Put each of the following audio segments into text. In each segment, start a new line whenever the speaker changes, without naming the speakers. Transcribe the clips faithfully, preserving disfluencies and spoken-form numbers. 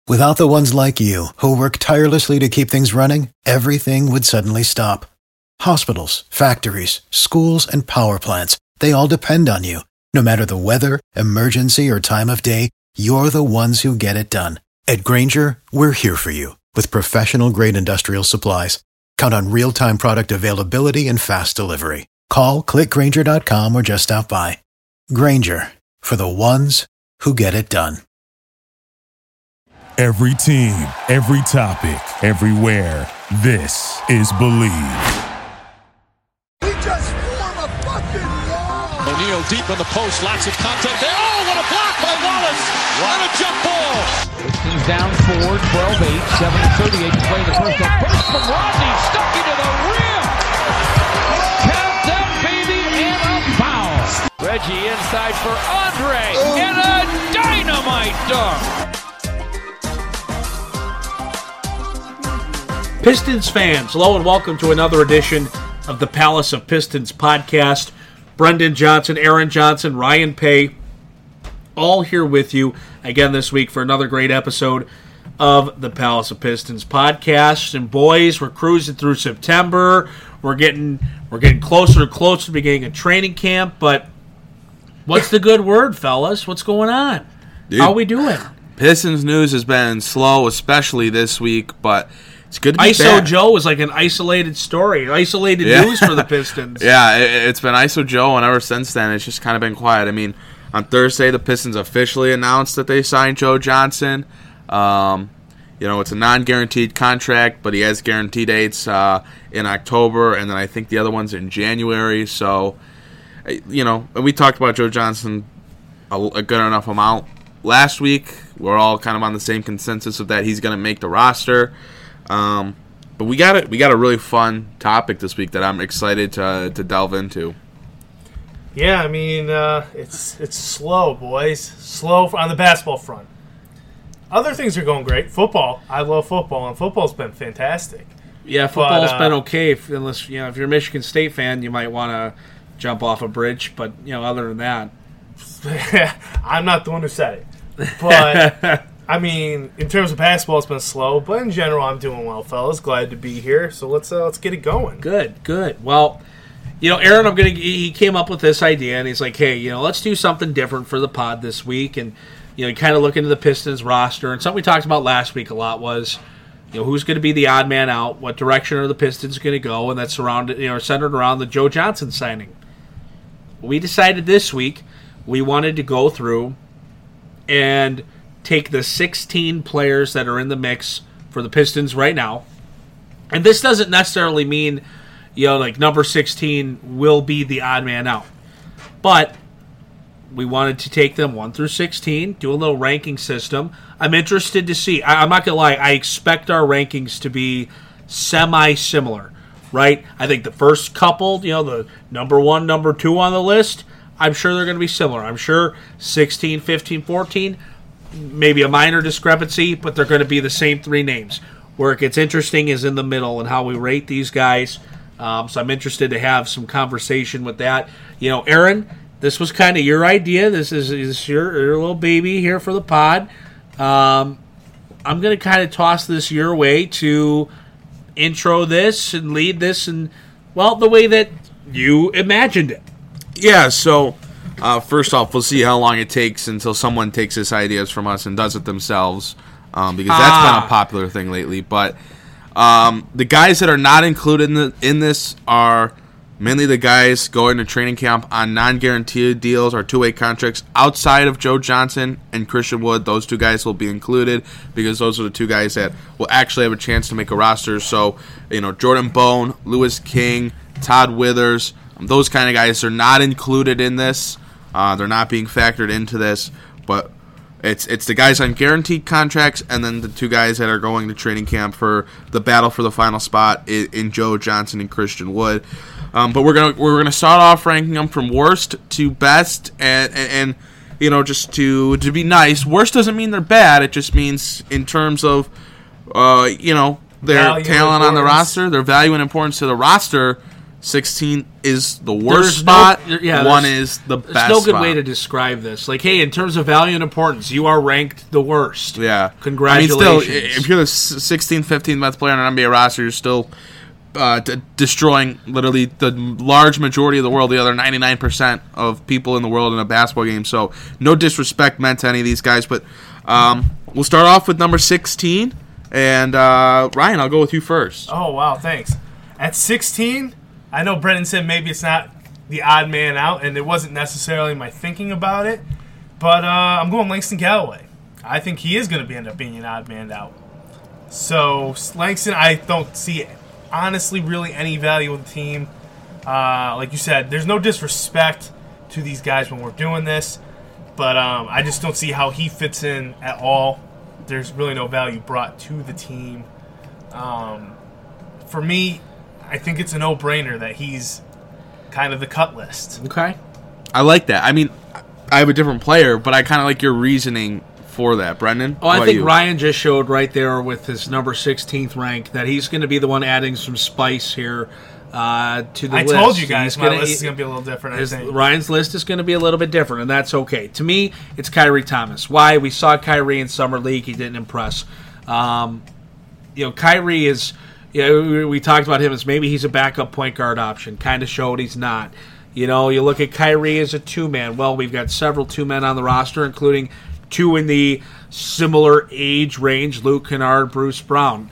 Without the ones like you, who work tirelessly to keep things running, everything would suddenly stop. Hospitals, factories, schools, and power plants, they all depend on you. No matter the weather, emergency, or time of day, you're the ones who get it done. At Grainger, we're here for you with professional-grade industrial supplies. Count on real-time product availability and fast delivery. Call, click Grainger dot com, or just stop by. Grainger, for the ones who get it done.
Every team, every topic, everywhere. This is Believe.
He just formed a fucking wall.
O'Neal deep in the post, lots of contact there. Oh, what a block by Wallace! What a jump ball!
Pistons down four, twelve eight, seven thirty-eight to play the first. A burst from Rodney, stuck into the rim. Count them, baby, and a foul. Reggie inside for Andre, oh. And a dynamite dunk.
Pistons fans, hello and welcome to another edition of the Palace of Pistons podcast. Brendan Johnson, Aaron Johnson, Ryan Paye, all here with you again this week for another great episode of the Palace of Pistons podcast. And boys, we're cruising through September. We're getting we're getting closer and closer to beginning of training camp. But what's the good word, fellas? What's going on? Dude, how are we doing?
Pistons news has been slow, especially this week, but it's good to be
I S O
back.
Joe was like an isolated story, isolated
yeah.
news for the Pistons.
yeah, it, it's been I S O Joe, and ever since then, it's just kind of been quiet. I mean, on Thursday, the Pistons officially announced that they signed Joe Johnson. Um, you know, it's a non-guaranteed contract, but he has guarantee dates uh, in October, and then I think the other one's in January. So, you know, we talked about Joe Johnson a, a good enough amount last week. We're all kind of on the same consensus of that he's going to make the roster. Um, but we got it. We got a really fun topic this week that I'm excited to to delve into.
Yeah, I mean, uh, it's it's slow, boys. Slow on the basketball front. Other things are going great. Football, I love football, and football's been fantastic.
Yeah, football's
but, uh,
been okay. If, unless you know, if you're a Michigan State fan, you might want to jump off a bridge. But you know, other than that,
I'm not the one who said it. But I mean, in terms of basketball, it's been slow, but in general, I'm doing well, fellas. Glad to be here. So let's uh, let's get it going.
Good, good. Well, you know, Aaron, I'm gonna. He came up with this idea, and he's like, "Hey, you know, let's do something different for the pod this week." And you know, kind of look into the Pistons roster. And something we talked about last week a lot was, you know, who's going to be the odd man out? What direction are the Pistons going to go? And that's surrounded, you know, centered around the Joe Johnson signing. We decided this week we wanted to go through and take the sixteen players that are in the mix for the Pistons right now. And this doesn't necessarily mean, you know, like number sixteen will be the odd man out. But we wanted to take them one through sixteen, do a little ranking system. I'm interested to see. I, I'm not going to lie. I expect our rankings to be semi-similar, right? I think the first couple, you know, the number one, number two on the list, I'm sure they're going to be similar. I'm sure sixteen, fifteen, fourteen, maybe a minor discrepancy, but they're going to be the same three names. Where it gets interesting is in the middle and how we rate these guys. Um, so I'm interested to have some conversation with that. You know, Aaron, this was kind of your idea. This is, is your, your little baby here for the pod. Um, I'm going to kind of toss this your way to intro this and lead this and, well, the way that you imagined it.
Yeah, so uh, first off, we'll see how long it takes until someone takes this ideas from us and does it themselves, um, because that's ah. been a popular thing lately. But um, the guys that are not included in, the, in this are mainly the guys going to training camp on non-guaranteed deals or two-way contracts outside of Joe Johnson and Christian Wood. Those two guys will be included because those are the two guys that will actually have a chance to make a roster. So, you know, Jordan Bone, Lewis King, Todd Withers, those kind of guys are not included in this. Uh, they're not being factored into this, but it's it's the guys on guaranteed contracts and then the two guys that are going to training camp for the battle for the final spot in, in Joe Johnson and Christian Wood. Um, but we're gonna we're gonna start off ranking them from worst to best, and, and, and you know, just to to be nice. Worst doesn't mean they're bad. It just means in terms of uh, you know, their
Value
talent on the
importance.
roster, their value and importance to the roster. sixteen is the worst
There's
spot.
No, yeah,
one is the best
There's no good
spot.
way to describe this. Like, hey, in terms of value and importance, you are ranked the worst.
Yeah.
Congratulations.
I mean, still, if you're the sixteenth, fifteenth best player on an N B A roster, you're still uh, d- destroying literally the large majority of the world, the other ninety-nine percent of people in the world in a basketball game. So no disrespect meant to any of these guys. But um, we'll start off with number sixteen. And uh, Ryan, I'll go with you first.
Oh, wow, thanks. At sixteen, I know Brendan said maybe it's not the odd man out, and it wasn't necessarily my thinking about it, but uh, I'm going Langston Galloway. I think he is going to be end up being an odd man out. So Langston, I don't see honestly really any value with the team. Uh, like you said, there's no disrespect to these guys when we're doing this, but um, I just don't see how he fits in at all. There's really no value brought to the team. Um, for me, I think it's a no-brainer that he's kind of the cut list.
Okay.
I like that. I mean, I have a different player, but I kind of like your reasoning for that, Brendan.
Oh, I think
you?
Ryan just showed right there with his number sixteenth rank that he's going to be the one adding some spice here uh, to the
I
list.
told you guys
He's
my
gonna,
list is going to be a little different, I
his,
think.
Ryan's list is going to be a little bit different, and that's okay. To me, it's Kyrie Thomas. Why? We saw Kyrie in Summer League. He didn't impress. Um, you know, Kyrie is... Yeah, we, we talked about him as maybe he's a backup point guard option. Kind of showed he's not. You know, you look at Kyrie as a two-man. Well, we've got several two-men on the roster, including two in the similar age range, Luke Kennard, Bruce Brown.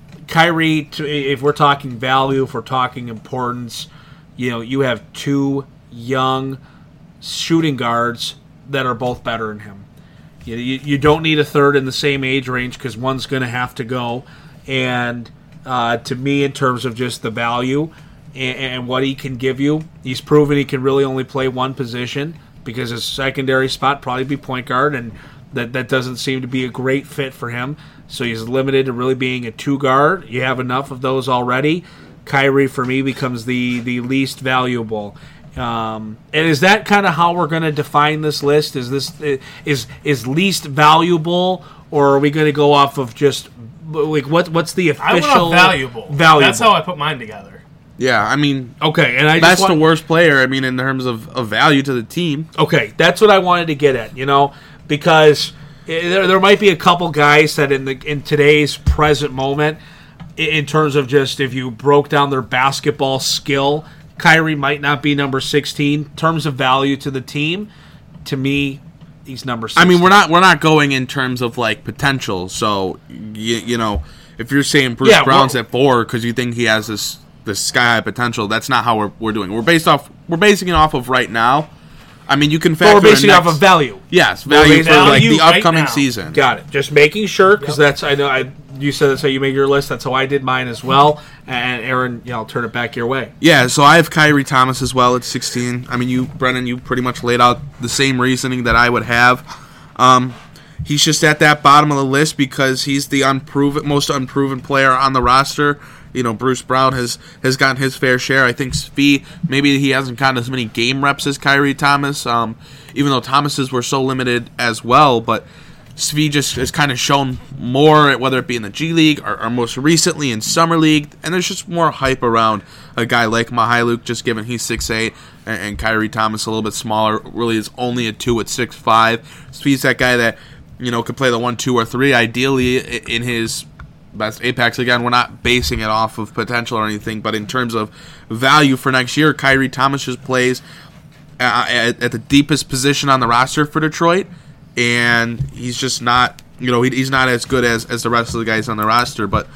Kyrie, if we're talking value, if we're talking importance, you know, you have two young shooting guards that are both better than him. You, you, you don't need a third in the same age range because one's going to have to go. And... Uh, to me, in terms of just the value and, and what he can give you, he's proven he can really only play one position because his secondary spot probably be point guard, and that, that doesn't seem to be a great fit for him. So he's limited to really being a two guard. You have enough of those already. Kyrie, for me, becomes the, the least valuable. Um, and is that kind of how we're going to define this list? Is this is is least valuable, or are we going to go off of just like what what's the official
I went off valuable.
valuable?
That's how I put mine together.
Yeah, I mean,
okay, and I
best
just want,
to worst player. I mean, in terms of, of value to the team.
Okay, that's what I wanted to get at. You know, because there there might be a couple guys that in the in today's present moment, in terms of just if you broke down their basketball skill, Kyrie might not be number sixteen. In terms of value to the team, to me, he's number sixteen.
I mean, we're not we're not going in terms of like potential. So you, you know, if you're saying Bruce
yeah,
Brown's at four because you think he has this this sky high potential, that's not how we're we're doing. We're based off we're basing it off of right now. I mean, you can factor.
But we're basing it
next,
off of value.
Yes, value for
value
like the
right
upcoming
now.
season.
Got it. Just making sure because yep. that's I know I you said that's how you make your list. That's how I did mine as well. And Aaron, you know, I'll turn it back your way.
Yeah, so I have Kyrie Thomas as well at sixteen. I mean, you, Brennan, you pretty much laid out the same reasoning that I would have. Um, he's just at that bottom of the list because he's the unproven, most unproven player on the roster. You know, Bruce Brown has, has gotten his fair share. I think Svi, maybe he hasn't gotten as many game reps as Kyrie Thomas, um, even though Thomas's were so limited as well. But Svi just has kind of shown more, whether it be in the G League or, or most recently in Summer League. And there's just more hype around a guy like Mihailuk, just given he's six eight, and, and Kyrie Thomas a little bit smaller, really is only a two at six five. Svi's that guy that, you know, could play the one, two, or three, ideally in his best apex. Again, we're not basing it off of potential or anything, but in terms of value for next year, Kyrie Thomas just plays uh, at, at the deepest position on the roster for Detroit, and he's just not, you know, he, he's not as good as, as the rest of the guys on the roster. But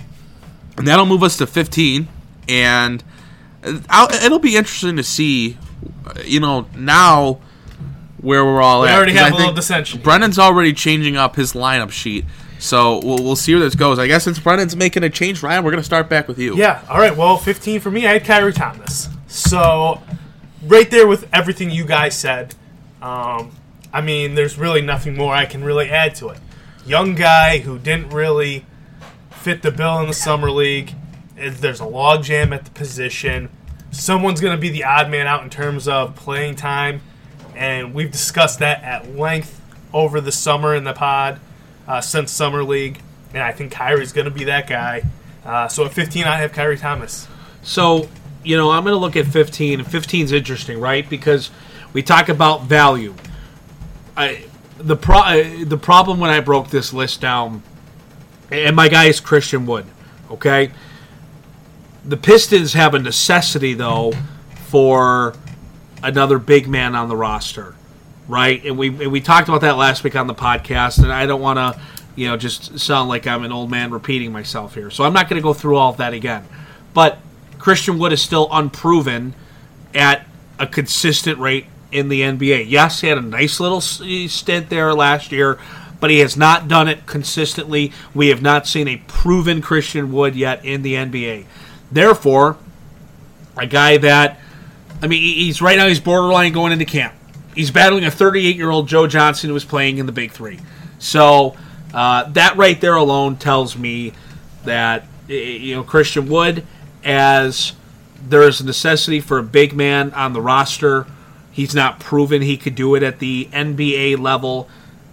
and that'll move us to fifteen, and I'll, it'll be interesting to see, you know, now where we're all
we
at.
We already have
I
a little dissension.
Brennan's already changing up his lineup sheet. So we'll we'll see where this goes. I guess since Brennan's making a change, Ryan, we're going to start back with you.
Yeah, all right. Well, fifteen for me, I had Kyrie Thomas. So right there with everything you guys said, um, I mean, there's really nothing more I can really add to it. Young guy who didn't really fit the bill in the Summer League. There's a logjam at the position. Someone's going to be the odd man out in terms of playing time, and we've discussed that at length over the summer in the pod. Uh, since Summer League, and I think Kyrie's going to be that guy. Uh, so at fifteen, I have Kyrie Thomas.
So, you know, I'm going to look at fifteen, and fifteen is interesting, right? Because we talk about value. I, the pro, uh, the problem when I broke this list down, and my guy is Christian Wood, okay? The Pistons have a necessity, though, for another big man on the roster, right? And we and we talked about that last week on the podcast, and I don't want to, you know, just sound like I'm an old man repeating myself here. So I'm not going to go through all of that again. But Christian Wood is still unproven at a consistent rate in the N B A. Yes, he had a nice little stint there last year, but he has not done it consistently. We have not seen a proven Christian Wood yet in the N B A. Therefore, a guy that, I mean, he's right now he's borderline going into camp. He's battling a thirty-eight-year-old Joe Johnson who was playing in the Big Three. So uh, that right there alone tells me that, you know, Christian Wood, as there is a necessity for a big man on the roster. He's not proven he could do it at the N B A level.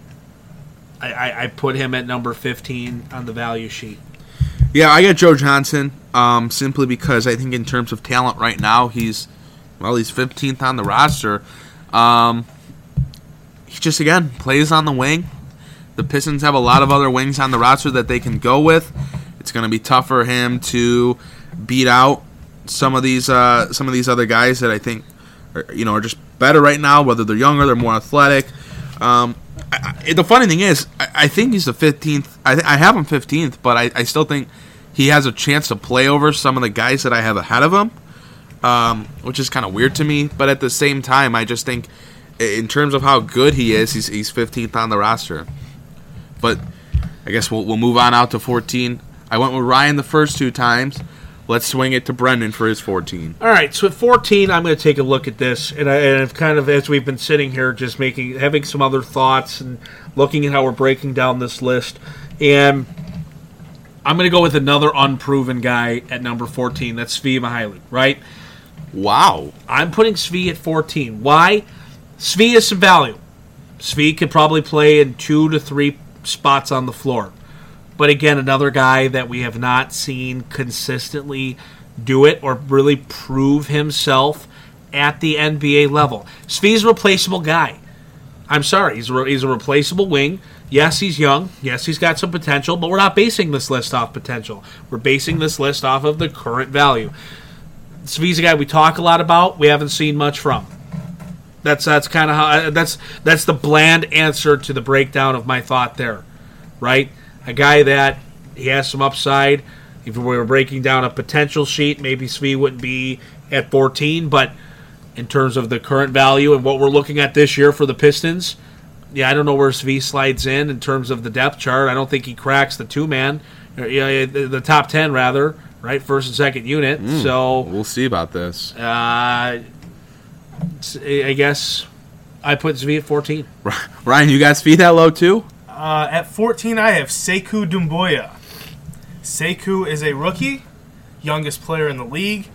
I, I, I put him at number fifteen on the value sheet.
Yeah, I got Joe Johnson um, simply because I think in terms of talent right now, he's, well, he's fifteenth on the roster. Um, he just, again, plays on the wing. The Pistons have a lot of other wings on the roster that they can go with. It's going to be tough for him to beat out some of these uh, some of these other guys that I think are, you know, are just better right now, whether they're younger, they're more athletic. Um, I, I, the funny thing is, I, I think he's the fifteenth. I, th- I have him fifteenth, but I, I still think he has a chance to play over some of the guys that I have ahead of him, um, which is kind of weird to me. But at the same time, I just think in terms of how good he is, he's, he's fifteenth on the roster. But I guess we'll, we'll move on out to fourteen. I went with Ryan the first two times. Let's swing it to Brendan for his fourteen.
All right, so at fourteen, I'm going to take a look at this, and, I, and I've kind of, as we've been sitting here, just making, having some other thoughts and looking at how we're breaking down this list, and I'm going to go with another unproven guy at number fourteen. That's Svi Mihaly, right?
Wow.
I'm putting Svi at fourteen. Why? Svi has some value. Svi could probably play in two to three spots on the floor. But again, another guy that we have not seen consistently do it or really prove himself at the N B A level. Svi's a replaceable guy. I'm sorry, he's a, he's a replaceable wing. Yes, he's young. Yes, he's got some potential, but we're not basing this list off potential. We're basing this list off of the current value. Svi's a guy we talk a lot about. We haven't seen much from. That's that's kind of how that's that's the bland answer to the breakdown of my thought there, right? A guy that he has some upside. If we were breaking down a potential sheet, maybe Svi wouldn't be at fourteen, but in terms of the current value and what we're looking at this year for the Pistons, yeah, I don't know where Svi slides in in terms of the depth chart. I don't think he cracks the two-man, yeah, the top ten rather, right, first and second unit. Mm, so
we'll see about this.
Uh, I guess I put Svi at fourteen.
Ryan, you got Svi that low too?
Uh, at fourteen, I have Sekou Doumbouya. Sekou is a rookie, youngest player in the league,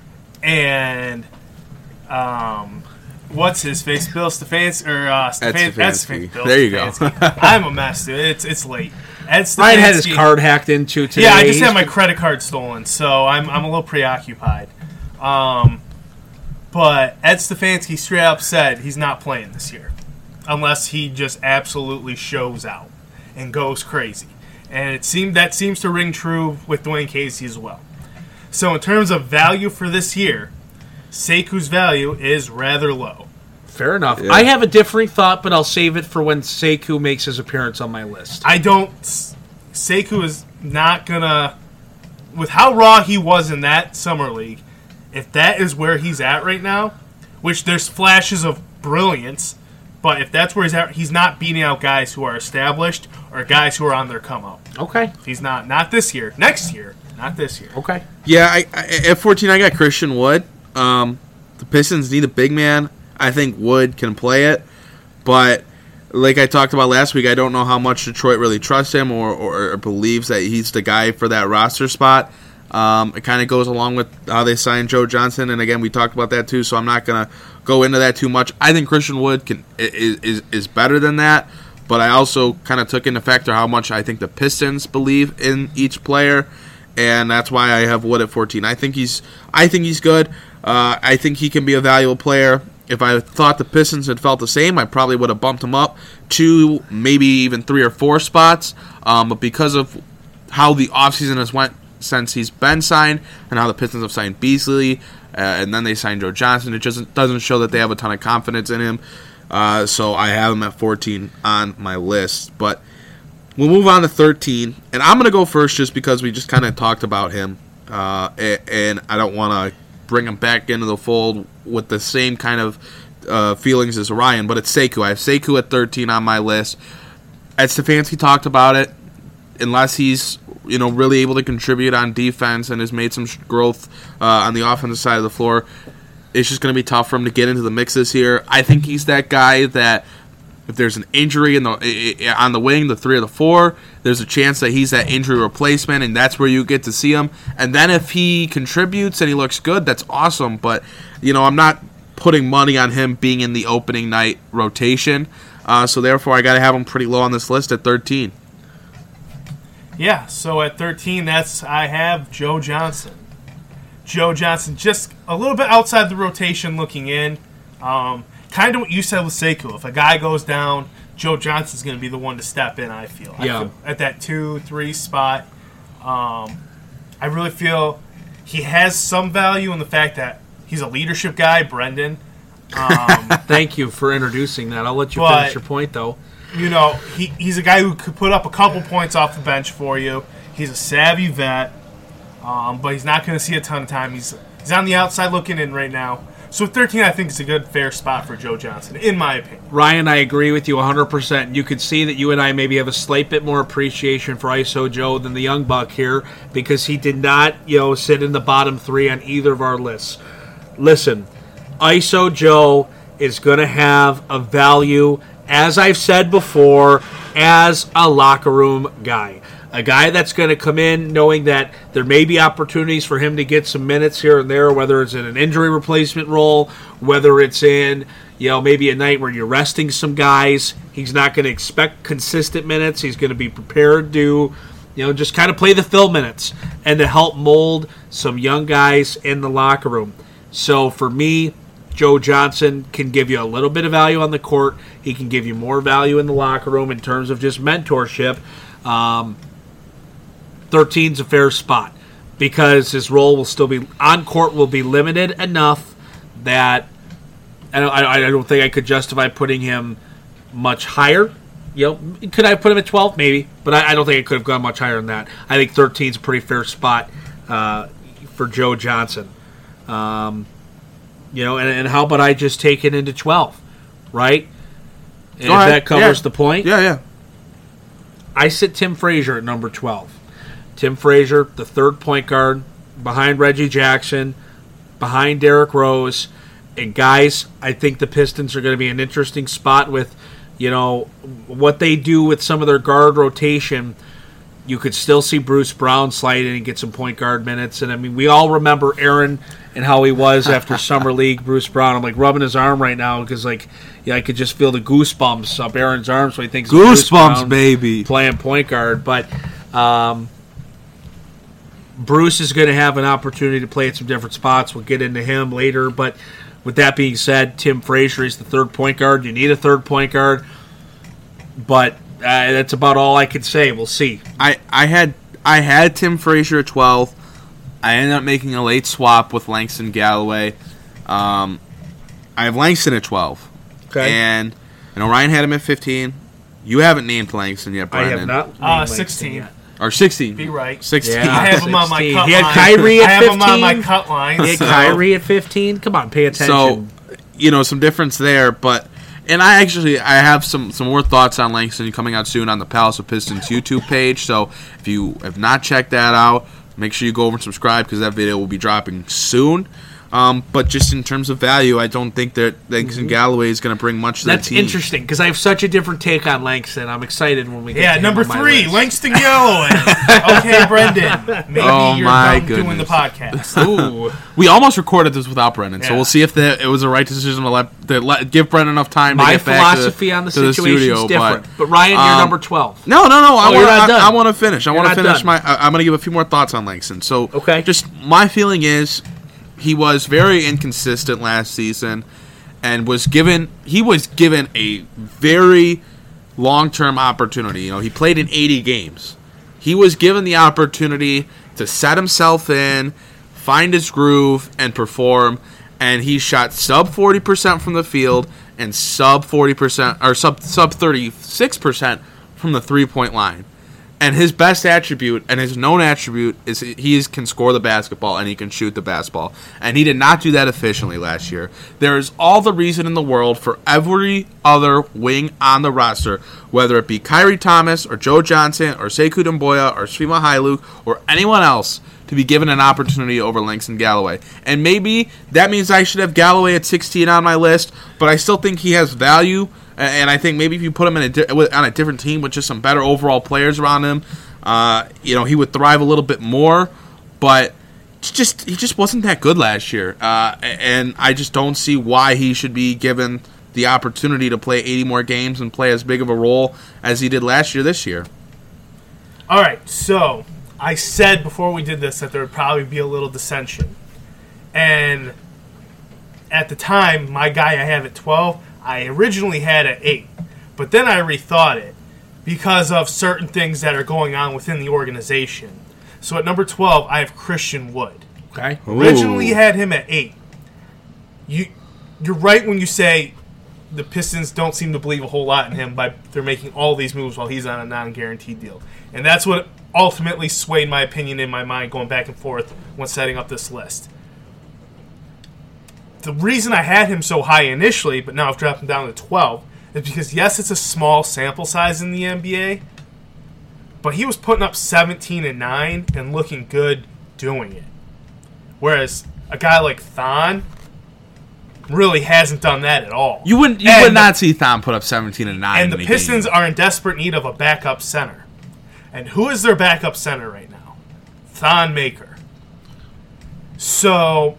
and um, what's his face? Bill Stefanski or uh, Stefan- Ed Stefanski. Bill
There you
Stefanski.
go.
I'm a mess, dude. It's it's late. Ed Stefanski.
Ryan had his card hacked into today.
Yeah, I just had my credit card stolen, so I'm I'm a little preoccupied. Um, but Ed Stefanski straight up said he's not playing this year. Unless he just absolutely shows out and goes crazy. And it seemed that seems to ring true with Dwayne Casey as well. So in terms of value for this year, Sekou's value is rather low.
Fair enough.
Yeah.
I have a differing thought, but I'll save it for when Sekou makes his appearance on my list.
I don't... Sekou is not going to... With how raw he was in that Summer League, if that is where he's at right now, which there's flashes of brilliance... But if that's where he's at, he's not beating out guys who are established or guys who are on their come up.
Okay.
He's not. Not this year. Next year. Not this year.
Okay.
Yeah, I, I, at fourteen, I got Christian Wood. Um, the Pistons need a big man. I think Wood can play it. But like I talked about last week, I don't know how much Detroit really trusts him or, or, or believes that he's the guy for that roster spot. Um, it kind of goes along with how they signed Joe Johnson, and again, we talked about that too, so I'm not going to go into that too much. I think Christian Wood can is is, is better than that, but I also kind of took into factor how much I think the Pistons believe in each player, and that's why I have Wood at fourteen. I think he's I think he's good. Uh, I think he can be a valuable player. If I thought the Pistons had felt the same, I probably would have bumped him up two, maybe even three or four spots. Um, but because of how the offseason has went since he's been signed and how the Pistons have signed Beasley, uh, and then they signed Joe Johnson, it just doesn't show that they have a ton of confidence in him. Uh, so I have him at fourteen on my list. But we'll move on to thirteen. And I'm going to go first just because we just kind of talked about him. Uh, and I don't want to bring him back into the fold with the same kind of uh, feelings as Ryan, but it's Sekou. I have Sekou at thirteen on my list. Ed Stefanski talked about it. Unless he's you know really able to contribute on defense and has made some growth uh, on the offensive side of the floor, it's just going to be tough for him to get into the mix this year. I think he's that guy that if there's an injury in the on the wing, the three or the four, there's a chance that he's that injury replacement, and that's where you get to see him. And then if he contributes and he looks good, that's awesome. But, you know, I'm not putting money on him being in the opening night rotation. Uh, so, therefore, I got to have him pretty low on this list at thirteen.
Yeah, so at thirteen, that's I have Joe Johnson. Joe Johnson, just a little bit outside the rotation looking in. Um, kind of what you said with Sekou. If a guy goes down, Joe Johnson's going to be the one to step in, I feel.
Yeah.
I feel at that two, three spot. Um, I really feel he has some value in the fact that he's a leadership guy, Brendan. Um,
Thank you for introducing that. I'll let you
But-
finish your point, though.
you know, he, he's a guy who could put up a couple points off the bench for you. He's a savvy vet, um, but he's not going to see a ton of time. He's he's on the outside looking in right now. So thirteen, I think, is a good, fair spot for Joe Johnson, in my opinion.
Ryan, I agree with you one hundred percent. You could see that you and I maybe have a slight bit more appreciation for I S O Joe than the young buck here because he did not, you know, sit in the bottom three on either of our lists. Listen, I S O Joe is going to have a value, as I've said before, as a locker room guy. A guy that's going to come in knowing that there may be opportunities for him to get some minutes here and there, whether it's in an injury replacement role, whether it's in, you know, maybe a night where you're resting some guys. He's not going to expect consistent minutes. He's going to be prepared to, you know, just kind of play the fill minutes and to help mold some young guys in the locker room. So for me, Joe Johnson can give you a little bit of value on the court. He can give you more value in the locker room in terms of just mentorship. Um, thirteen's a fair spot because his role will still be on court will be limited enough that I don't, I don't think I could justify putting him much higher. You know, could I put him at twelve? Maybe, but I, I don't think I could have gone much higher than that. I think thirteen's a pretty fair spot uh, for Joe Johnson. Um, you know, and, and how about I just take it into twelve, right? And if that covers
yeah.
the point.
Yeah, yeah.
I sit Tim Frazier at number twelve. Tim Frazier, the third point guard, behind Reggie Jackson, behind Derrick Rose. And guys, I think the Pistons are going to be an interesting spot with, you know, what they do with some of their guard rotation. You could still see Bruce Brown slide in and get some point guard minutes. And, I mean, we all remember Aaron and how he was after Summer League, Bruce Brown. I'm, like, rubbing his arm right now because, like, yeah, I could just feel the goosebumps up Aaron's arm. So he thinks
Goosebumps, baby.
Playing point guard. But um, Bruce is going to have an opportunity to play at some different spots. We'll get into him later. But with that being said, Tim Frazier is the third point guard. You need a third point guard. But uh, that's about all I could say. We'll see.
I, I had I had Tim Frazier at twelve. I ended up making a late swap with Langston Galloway. Um, I have Langston at twelve.
Okay.
And I know Ryan had him at fifteen. You haven't named Langston yet,
I
Brendan.
have not.
Uh,
named
sixteen.
Langston
Or sixteen.
Be right.
sixteen.
Yeah.
I have him on my
sixteen.
cut
He had
line.
Kyrie at
I have him on my
fifteen.
cut line.
He had
so-
Kyrie at fifteen. Come on, pay attention.
So, you know, some difference there, but and I actually I have some some more thoughts on Langston coming out soon on the Palace of Pistons YouTube page. So if you have not checked that out, make sure you go over and subscribe because that video will be dropping soon. Um, but just in terms of value, I don't think that Langston Galloway is going to bring much to
That's
the team.
That's interesting because I have such a different take on Langston. I'm excited when we get
yeah,
to him
number
on my
three,
list.
Langston Galloway. Okay, Brendan. Maybe
Oh,
you're
my
done doing the
goodness.
podcast.
Ooh.
We almost recorded this without Brendan, so
Yeah.
we'll see if the, it was the right decision to let, to let give Brendan enough time
My
to get back to,
philosophy on the
to the
situation
studio.
is different.
But,
But, Ryan, you're
um,
number twelve.
No, no, no. I
Oh, you're
want
not
to. I,
done.
I want to finish. I
You're
want to
not
finish
done.
my. I, I'm going to give a few more thoughts on Langston. So,
Okay.
just my feeling is he was very inconsistent last season, and was given. He was given a very long-term opportunity. You know, he played in eighty games. He was given the opportunity to set himself in, find his groove, and perform. And he shot sub forty percent from the field and sub forty percent or sub sub thirty-six percent from the three-point line. And his best attribute and his known attribute is he is, can score the basketball and he can shoot the basketball. And he did not do that efficiently last year. There is all the reason in the world for every other wing on the roster, whether it be Kyrie Thomas or Joe Johnson or Sekou Doumbouya or Svi Mykhailiuk or anyone else, to be given an opportunity over Langston Galloway. And maybe that means I should have Galloway at sixteen on my list, but I still think he has value. And I think maybe if you put him in a di- on a different team with just some better overall players around him, uh, you know, he would thrive a little bit more. But it's just he just wasn't that good last year, uh, and I just don't see why he should be given the opportunity to play eighty more games and play as big of a role as he did last year. This year.
All right, so I said before we did this that there would probably be a little dissension, and at the time, my guy I have at twelve. I originally had at eight, but then I rethought it because of certain things that are going on within the organization. So at number twelve, I have Christian Wood.
Okay.
Originally had him at eight. You, you're right when you say the Pistons don't seem to believe a whole lot in him by they're making all these moves while he's on a non-guaranteed deal. And that's what ultimately swayed my opinion in my mind going back and forth when setting up this list. The reason I had him so high initially, but now I've dropped him down to twelve, is because, yes, it's a small sample size in the N B A, but he was putting up seventeen and nine and looking good doing it. Whereas a guy like Thon really hasn't done that at all.
You wouldn't. You
And
would
the-
not see Thon put up seventeen and nine.
And the
in a
Pistons
game.
are in desperate need of a backup center. And who is their backup center right now? Thon Maker. So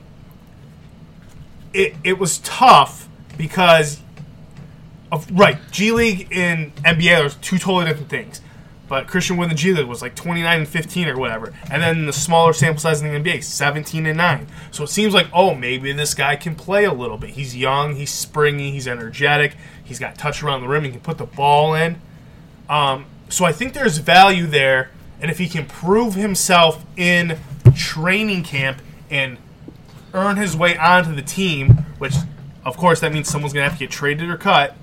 it it was tough because of right, G League and N B A are two totally different things. But Christian Wood in the G League was like twenty-nine and fifteen or whatever. And then the smaller sample size in the N B A, seventeen and nine. So it seems like, oh, maybe this guy can play a little bit. He's young, he's springy, he's energetic, he's got touch around the rim, he can put the ball in. Um, so I think there's value there, and if he can prove himself in training camp and earn his way onto the team, which, of course, that means someone's going to have to get traded or cut,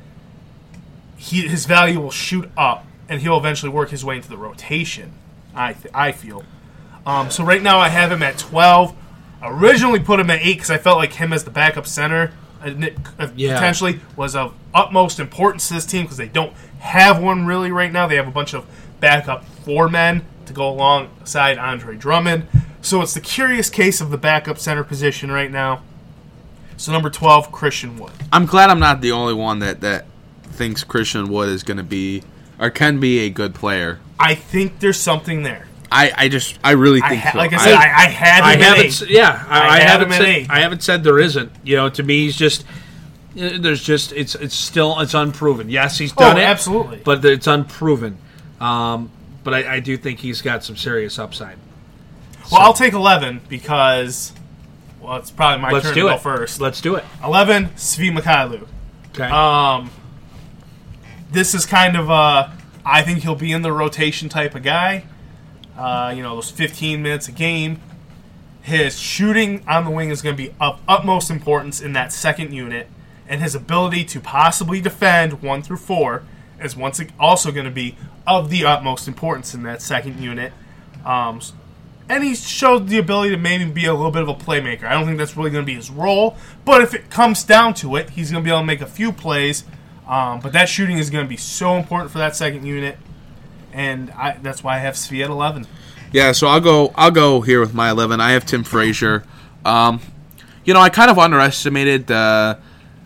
he, his value will shoot up, and he'll eventually work his way into the rotation, I th- I feel. Um, so right now I have him at twelve. I originally put him at eight because I felt like him as the backup center uh, uh,
Yeah.
potentially was of utmost importance to this team because they don't have one really right now. They have a bunch of backup four men to go alongside Andre Drummond. So it's the curious case of the backup center position right now. So number twelve, Christian Wood.
I'm glad I'm not the only one that, that thinks Christian Wood is going to be or can be a good player.
I think there's something there.
I, I just I really
I
think
ha-
so.
like I said, I, I had him
I
at
haven't.
eight.
s- Yeah, I,
I
I,
had
haven't
him at
said.
eight.
I haven't said there isn't. You know, to me, he's just. uh, There's just it's it's still it's unproven. Yes, he's done
Oh,
it,
absolutely.
but it's unproven. Um, but I, I do think he's got some serious upside.
Well, I'll take eleven because, well, it's probably my
Let's
turn
do
to go
it
first.
Let's do it.
eleven, Svi Mykhailiuk.
Okay.
Um, this is kind of a, I think he'll be in the rotation type of guy. Uh, you know, those fifteen minutes a game. His shooting on the wing is going to be of utmost importance in that second unit, and his ability to possibly defend one through four is once ag- also going to be of the utmost importance in that second unit. Um, and he showed the ability to maybe be a little bit of a playmaker. I don't think that's really going to be his role, but if it comes down to it, he's going to be able to make a few plays. Um, but that shooting is going to be so important for that second unit, and I, that's why I have Svi at eleven.
Yeah, so I'll go. I'll go here with my eleven. I have Tim Frazier. Um, you know, I kind of underestimated the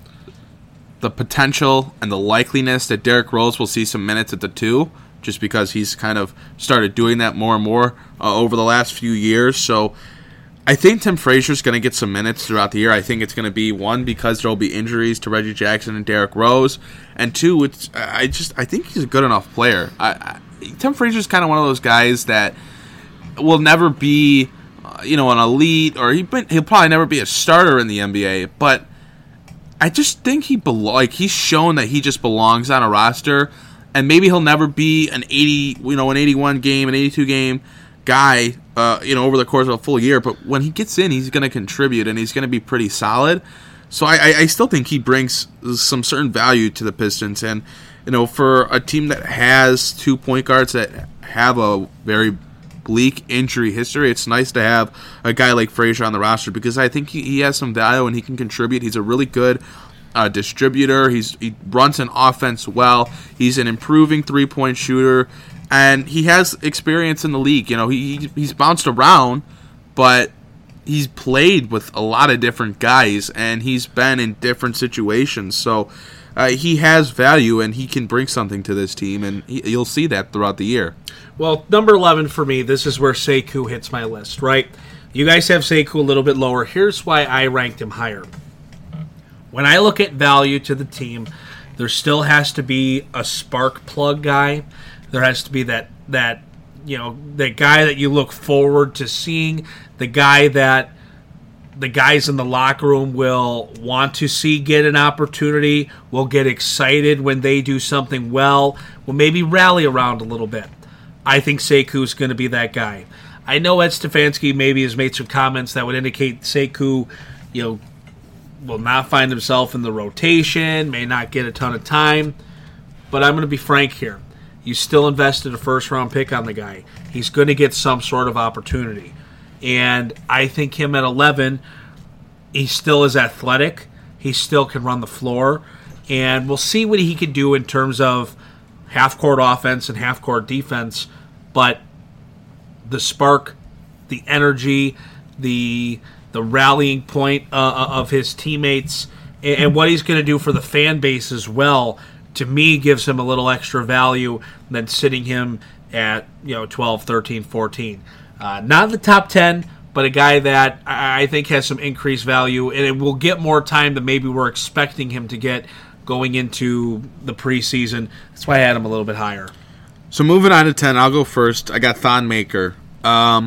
the potential and the likeliness that Derrick Rose will see some minutes at the two, just because he's kind of started doing that more and more uh, over the last few years. So I think Tim Frazier's going to get some minutes throughout the year. I think it's going to be, one, because there will be injuries to Reggie Jackson and Derrick Rose, and two, it's I just I think he's a good enough player. I, I, Tim Frazier's kind of one of those guys that will never be, uh, you know, an elite, or he he'll probably never be a starter in the N B A, but I just think he belo- like he's shown that he just belongs on a roster, and maybe he'll never be an eighty, you know, an eighty-one game, an eighty-two game guy, uh, you know, over the course of a full year. But when he gets in, he's going to contribute, and he's going to be pretty solid. So I, I, I still think he brings some certain value to the Pistons, and you know, for a team that has two point guards that have a very bleak injury history, it's nice to have a guy like Frazier on the roster, because I think he, he has some value and he can contribute. He's a really good uh, distributor. He's he runs an offense well. He's an improving three-point shooter, and he has experience in the league. You know, he he's bounced around, but he's played with a lot of different guys, and he's been in different situations. So uh, he has value, and he can bring something to this team, and he, you'll see that throughout the year.
Well, number eleven for me, this is where Sekou hits my list, right? You guys have Sekou a little bit lower. Here's why I ranked him higher. When I look at value to the team, there still has to be a spark plug guy. There has to be that, that you know, the guy that you look forward to seeing, the guy that the guys in the locker room will want to see get an opportunity, will get excited when they do something well, will maybe rally around a little bit. I think Sekou's going to be that guy. I know Ed Stefanski maybe has made some comments that would indicate Sekou, you know, will not find himself in the rotation, may not get a ton of time, but I'm going to be frank here. You still invested a first-round pick on the guy. He's going to get some sort of opportunity. And I think him at eleven, he still is athletic. He still can run the floor. And we'll see what he can do in terms of half-court offense and half-court defense. But the spark, the energy, the the rallying point uh, of his teammates, and, and what he's going to do for the fan base as well, to me, gives him a little extra value than sitting him at, you know, twelve, thirteen, fourteen. Uh, not in the top ten, but a guy that I think has some increased value, and it will get more time than maybe we're expecting him to get going into the preseason. That's why I had him a little bit higher.
So moving on to ten, I'll go first. I got Thon Maker. Um,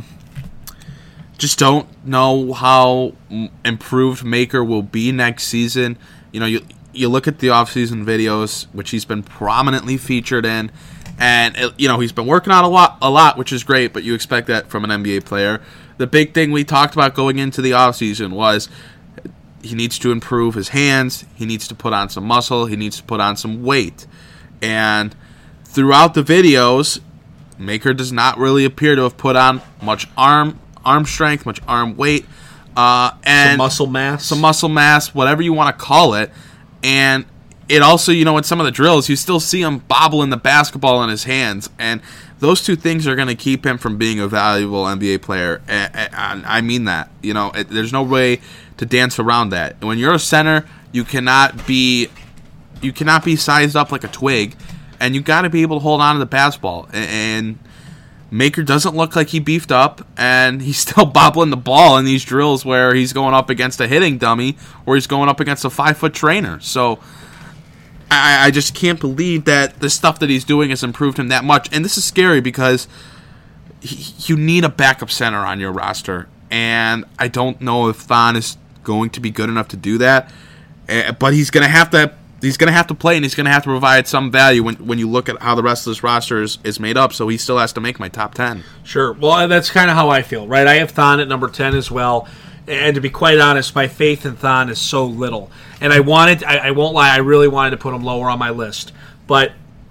just don't know how improved Maker will be next season. You know, you you look at the offseason videos, which he's been prominently featured in, and it, you know, he's been working out a lot, a lot, which is great. But you expect that from an N B A player. The big thing we talked about going into the offseason was he needs to improve his hands. He needs to put on some muscle. He needs to put on some weight. And throughout the videos, Maker does not really appear to have put on much arm arm strength, much arm weight, uh, and
some muscle mass,
some muscle mass, whatever you want to call it. And it also, you know, in some of the drills, you still see him bobbling the basketball in his hands, and those two things are going to keep him from being a valuable N B A player. And I mean that. You know, it, there's no way to dance around that. When you're a center, you cannot be you cannot be sized up like a twig, and you got to be able to hold on to the basketball. And Maker doesn't look like he beefed up, and he's still bobbling the ball in these drills where he's going up against a hitting dummy or he's going up against a five-foot trainer. So I, I just can't believe that the stuff that he's doing has improved him that much. And this is scary because he, you need a backup center on your roster, and I don't know if Thon is going to be good enough to do that. Uh, but he's going to have to he's going to have to play, and he's going to have to provide some value when, when you look at how the rest of this roster is, is made up. So he still has to make my top ten.
Sure. Well, that's kind of how I feel, right? I have Thon at number ten as well. And to be quite honest, my faith in Thon is so little. And I wanted, I, I won't lie, I really wanted to put him lower on my list. But,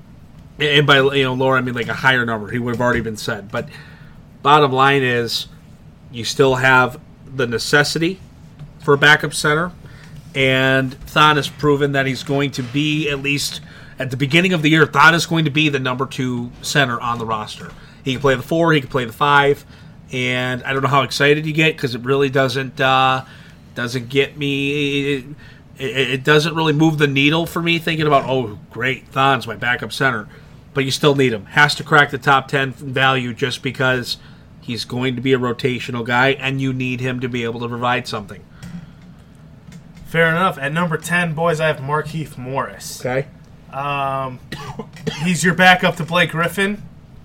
and by you know lower, I mean like a higher number. He would have already been said. But bottom line is, you still have the necessity for a backup center. And Thon has proven that he's going to be, at least at the beginning of the year, Thon is going to be the number two center on the roster. He can play the four, he can play the five. And I don't know how excited you get because it really doesn't uh, Doesn't get me. It, it, it doesn't really move the needle for me thinking about, oh, great, Thon's my backup center. But you still need him. Has to crack the top ten value just because he's going to be a rotational guy, and you need him to be able to provide something.
Fair enough. At number ten, boys, I have Markieff Morris.
Okay.
Um, he's your backup to Blake Griffin.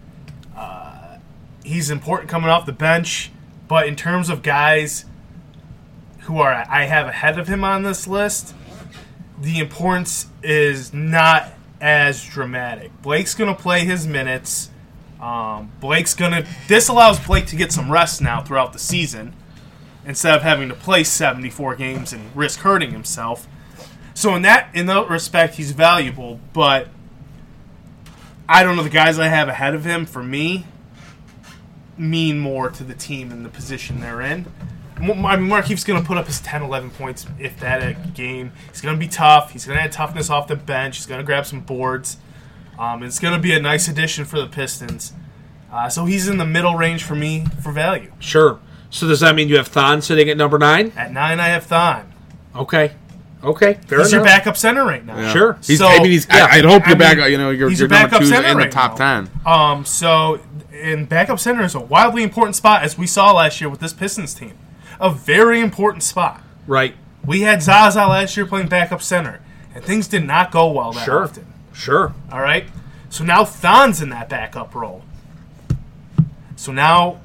Uh, he's important coming off the bench, but in terms of guys who are I have ahead of him on this list, the importance is not as dramatic. Blake's going to play his minutes. Um, Blake's going to... This allows Blake to get some rest now throughout the season instead of having to play seventy-four games and risk hurting himself. So in that in that respect, he's valuable, but I don't know. The guys I have ahead of him, for me, mean more to the team and the position they're in. I mean, Markieff's going to put up his ten, eleven points, if that, a game. He's going to be tough. He's going to add toughness off the bench. He's going to grab some boards. Um, it's going to be a nice addition for the Pistons. Uh, so he's in the middle range for me for value.
Sure. So does that mean you have Thon sitting at number nine?
At nine, I have Thon.
Okay. Okay. Fair
he's
enough.
your backup center right now.
Yeah.
Sure.
He's,
So,
I mean, he's,
yeah.
I, I'd hope
I
you're back.
mean,
You know, your
he's
your
your
number
backup
two
center
in the
right
top
now.
ten.
Um, so, in backup center is a wildly important spot, as we saw last year with this Pistons team. A very important spot.
Right.
We had Zaza last year playing backup center, and things did not go well that
Sure.
often.
Sure.
All right? So now Thon's in that backup role. So now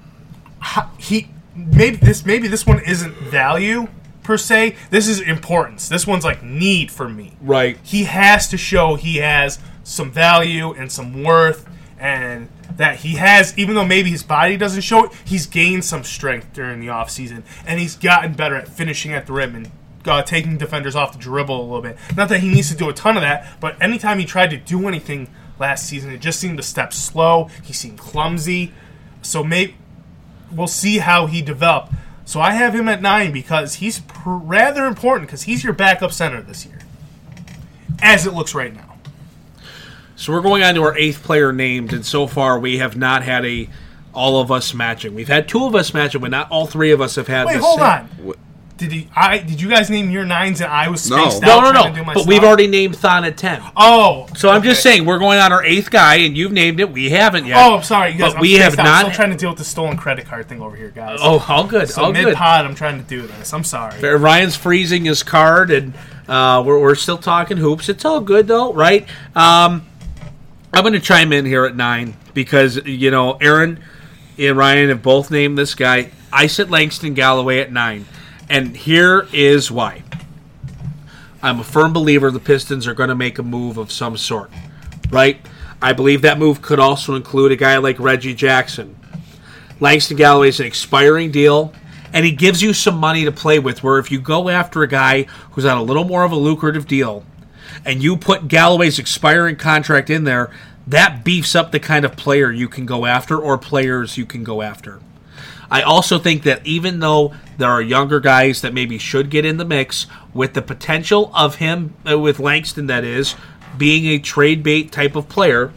he maybe this maybe this one isn't value per se. This is importance. This one's like need for me.
Right.
He has to show he has some value and some worth, and that he has, even though maybe his body doesn't show it, he's gained some strength during the offseason, and he's gotten better at finishing at the rim and uh, taking defenders off the dribble a little bit. Not that he needs to do a ton of that, but anytime he tried to do anything last season, it just seemed to step slow. He seemed clumsy. So maybe we'll see how he developed. So I have him at nine because he's pr- rather important because he's your backup center this year, as it looks right now.
So we're going on to our eighth player named, and so far we have not had a all of us matching. We've had two of us matching, but not all three of us have had.
Wait,
the
hold
same.
on.
What?
Did he? I did you guys name your nines and I was
No.
spaced
No,
out
no,
trying to do
no.
my
But
stuff?
we've already named Thon at ten.
Oh,
So I'm just
okay.
saying we're going on our eighth guy, and you've named it. We haven't yet.
Oh, I'm sorry, you guys.
But
I'm
we
spaced
have
out.
not-
I'm still trying to deal with the stolen credit card thing over here, guys.
Oh, all good.
so
all
mid
good.
pod, I'm trying to do this. I'm sorry.
Ryan's freezing his card, and uh, we're, we're still talking hoops. It's all good, though, right? Um, I'm going to chime in here at nine because, you know, Aaron and Ryan have both named this guy. I sit Langston Galloway at nine, and here is why. I'm a firm believer the Pistons are going to make a move of some sort, right? I believe that move could also include a guy like Reggie Jackson. Langston Galloway is an expiring deal, and he gives you some money to play with, where if you go after a guy who's on a little more of a lucrative deal, and you put Galloway's expiring contract in there, that beefs up the kind of player you can go after or players you can go after. I also think that even though there are younger guys that maybe should get in the mix, with the potential of him, uh, with Langston that is, being a trade bait type of player,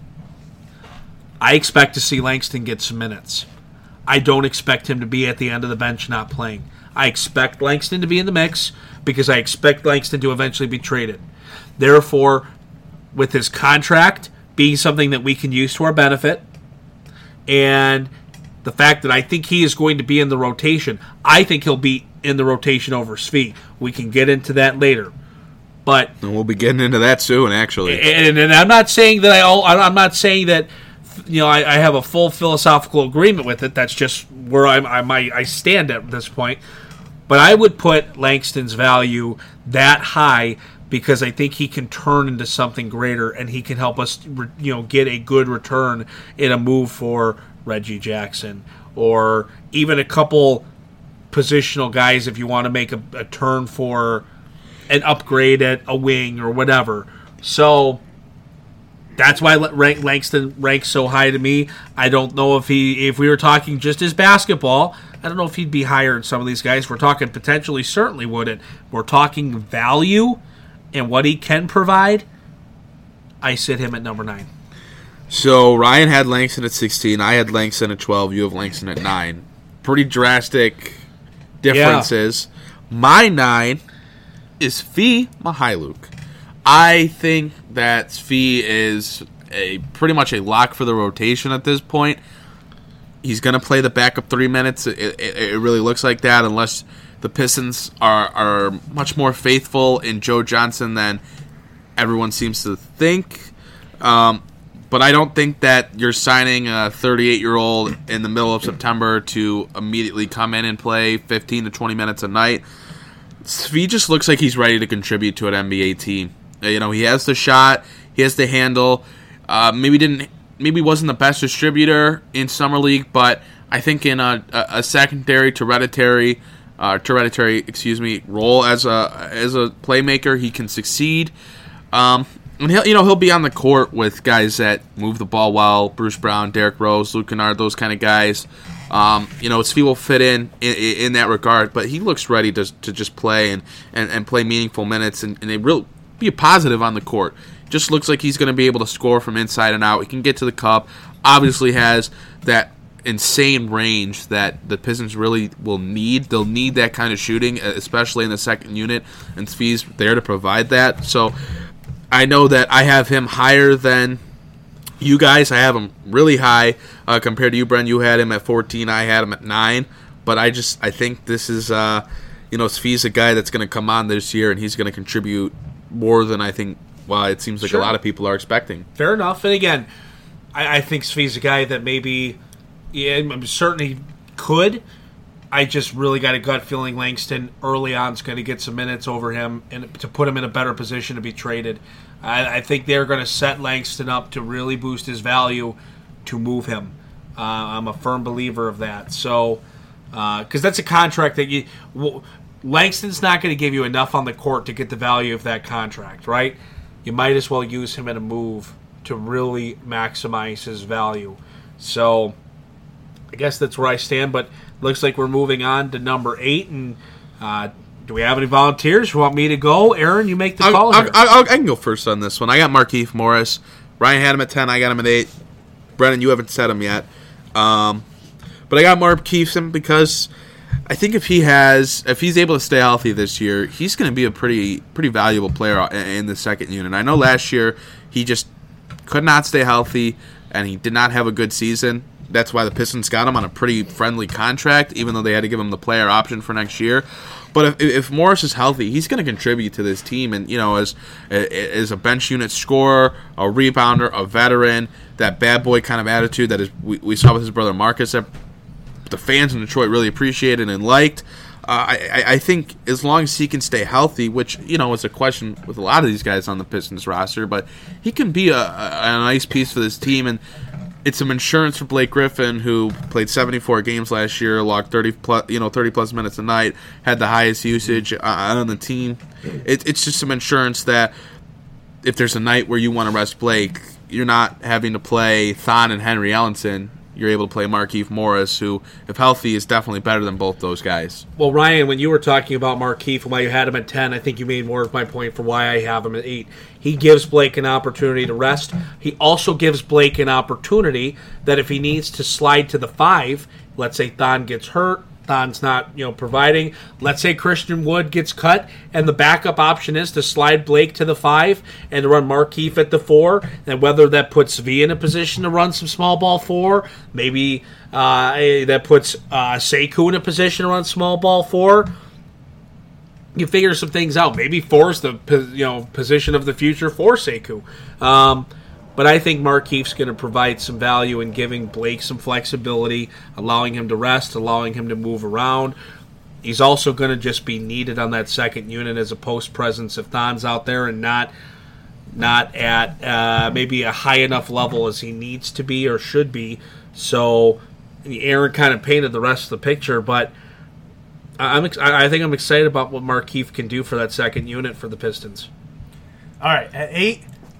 I expect to see Langston get some minutes. I don't expect him to be at the end of the bench not playing. I expect Langston to be in the mix because I expect Langston to eventually be traded. Therefore, with his contract being something that we can use to our benefit, and the fact that I think he is going to be in the rotation, I think he'll be in the rotation over Svi. We can get into that later. But
And we'll be getting into that soon, actually.
and, and I'm not saying that I all I'm not saying that you know I, I have a full philosophical agreement with it. That's just where I'm, I'm I, I stand at this point. But I would put Langston's value that high because I think he can turn into something greater, and he can help us, you know, get a good return in a move for Reggie Jackson, or even a couple positional guys if you want to make a, a turn for an upgrade at a wing or whatever. So that's why rank Langston ranks so high to me. I don't know if he, if we were talking just his basketball, I don't know if he'd be higher than some of these guys. We're talking potentially, certainly wouldn't. We're talking value and what he can provide. I sit him at number nine.
So Ryan had Langston at sixteen. I had Langston at twelve. You have Langston at nine. Pretty drastic differences. Yeah. My nine is Svi Mykhailiuk. I think that Svi is a pretty much a lock for the rotation at this point. He's going to play the backup three minutes. It, it, it really looks like that, unless the Pistons are, are much more faithful in Joe Johnson than everyone seems to think. Um, but I don't think that you're signing a thirty-eight-year-old in the middle of September to immediately come in and play fifteen to twenty minutes a night. Svi just looks like he's ready to contribute to an N B A team. You know, he has the shot, he has the handle. Uh, maybe didn't, maybe wasn't the best distributor in summer league, but I think in a, a, a secondary, hereditary, uh, hereditary, excuse me, role as a as a playmaker, he can succeed. Um, and he'll, you know, he'll be on the court with guys that move the ball well: Bruce Brown, Derrick Rose, Luke Kennard, those kind of guys. Um, you know, Svi will fit in, in in that regard, but he looks ready to to just play and, and, and play meaningful minutes and, and they will be a positive on the court. Just looks like he's going to be able to score from inside and out. He can get to the cup. Obviously has that insane range that the Pistons really will need. They'll need that kind of shooting, especially in the second unit, and Svi's there to provide that. So I know that I have him higher than you guys. I have him really high uh, compared to you, Brent. You had him at fourteen. I had him at nine. But I just I think this is, uh, you know, Svi's a guy that's going to come on this year, and he's going to contribute more than I think, well, it seems like sure. a lot of people are expecting.
Fair enough. And again, I, I think Svi's a guy that maybe, yeah, I'm certain he could. I just really got a gut feeling Langston early on is going to get some minutes over him and to put him in a better position to be traded. I, I think they're going to set Langston up to really boost his value to move him. Uh, I'm a firm believer of that. So, because uh, that's a contract that you... Well, Langston's not going to give you enough on the court to get the value of that contract, right? You might as well use him in a move to really maximize his value. So, I guess that's where I stand, but looks like we're moving on to number eight. And uh, do we have any volunteers who want me to go? Aaron, you make the
I'll,
call
I'll,
here.
I'll, I can go first on this one. I got Markieff Morris. Ryan had him at ten. I got him at eight. Brennan, you haven't said him yet. Um, but I got Markieff because I think if he has, if he's able to stay healthy this year, he's going to be a pretty pretty valuable player in the second unit. I know last year he just could not stay healthy and he did not have a good season. That's why the Pistons got him on a pretty friendly contract, even though they had to give him the player option for next year. But if, if Morris is healthy, he's going to contribute to this team, and you know, as as a bench unit scorer, a rebounder, a veteran, that bad boy kind of attitude that is we, we saw with his brother Marcus that the fans in Detroit really appreciated and liked. Uh, I, I think as long as he can stay healthy, which you know is a question with a lot of these guys on the Pistons roster, but he can be a, a, a nice piece for this team, and it's some insurance for Blake Griffin, who played seventy-four games last year, logged thirty plus, you know, thirty plus minutes a night, had the highest usage uh, on the team. It, it's just some insurance that if there's a night where you want to rest Blake, you're not having to play Thon and Henry Ellenson. You're able to play Markieff Morris, who, if healthy, is definitely better than both those guys.
Well, Ryan, when you were talking about Markieff and why you had him at ten, I think you made more of my point for why I have him at eight. He gives Blake an opportunity to rest. He also gives Blake an opportunity that if he needs to slide to the five, let's say Thon gets hurt, Thon's not, you know, providing. Let's say Christian Wood gets cut, and the backup option is to slide Blake to the five and to run Markieff at the four. And whether that puts V in a position to run some small ball four, maybe uh, that puts uh, Sekou in a position to run small ball four. You figure some things out. Maybe four is the you know position of the future for Sekou. Um, But I think Markieff's going to provide some value in giving Blake some flexibility, allowing him to rest, allowing him to move around. He's also going to just be needed on that second unit as a post presence if Thon's out there and not not at uh, maybe a high enough level as he needs to be or should be. So Aaron kind of painted the rest of the picture, but I'm I think I'm excited about what Markieff can do for that second unit for the Pistons.
All right, at eight.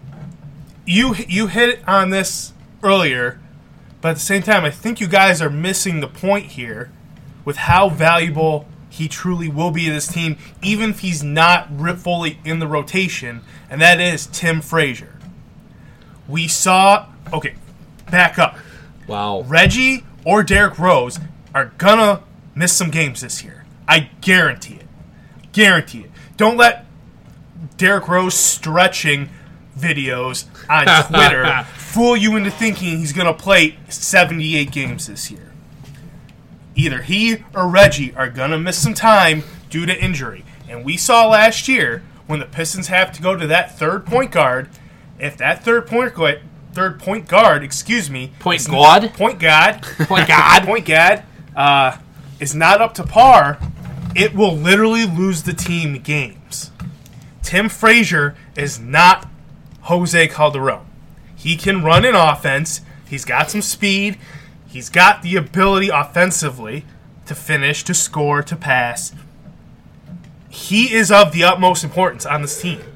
You you hit on this earlier, but at the same time, I think you guys are missing the point here with how valuable he truly will be to this team, even if he's not fully in the rotation, and that is Tim Frazier. We saw, okay, back up.
Wow.
Reggie or Derrick Rose are going to miss some games this year. I guarantee it. Guarantee it. Don't let Derrick Rose stretching videos on Twitter fool you into thinking he's going to play seventy-eight games this year. Either he or Reggie are going to miss some time due to injury. And we saw last year when the Pistons have to go to that third point guard, if that third point guard, third point guard, excuse me,
point guard,
point guard,
point guard,
point guard, uh, is not up to par, it will literally lose the team games. Tim Frazier is not Jose Calderon. He can run an offense. He's got some speed. He's got the ability offensively to finish, to score, to pass. He is of the utmost importance on this team.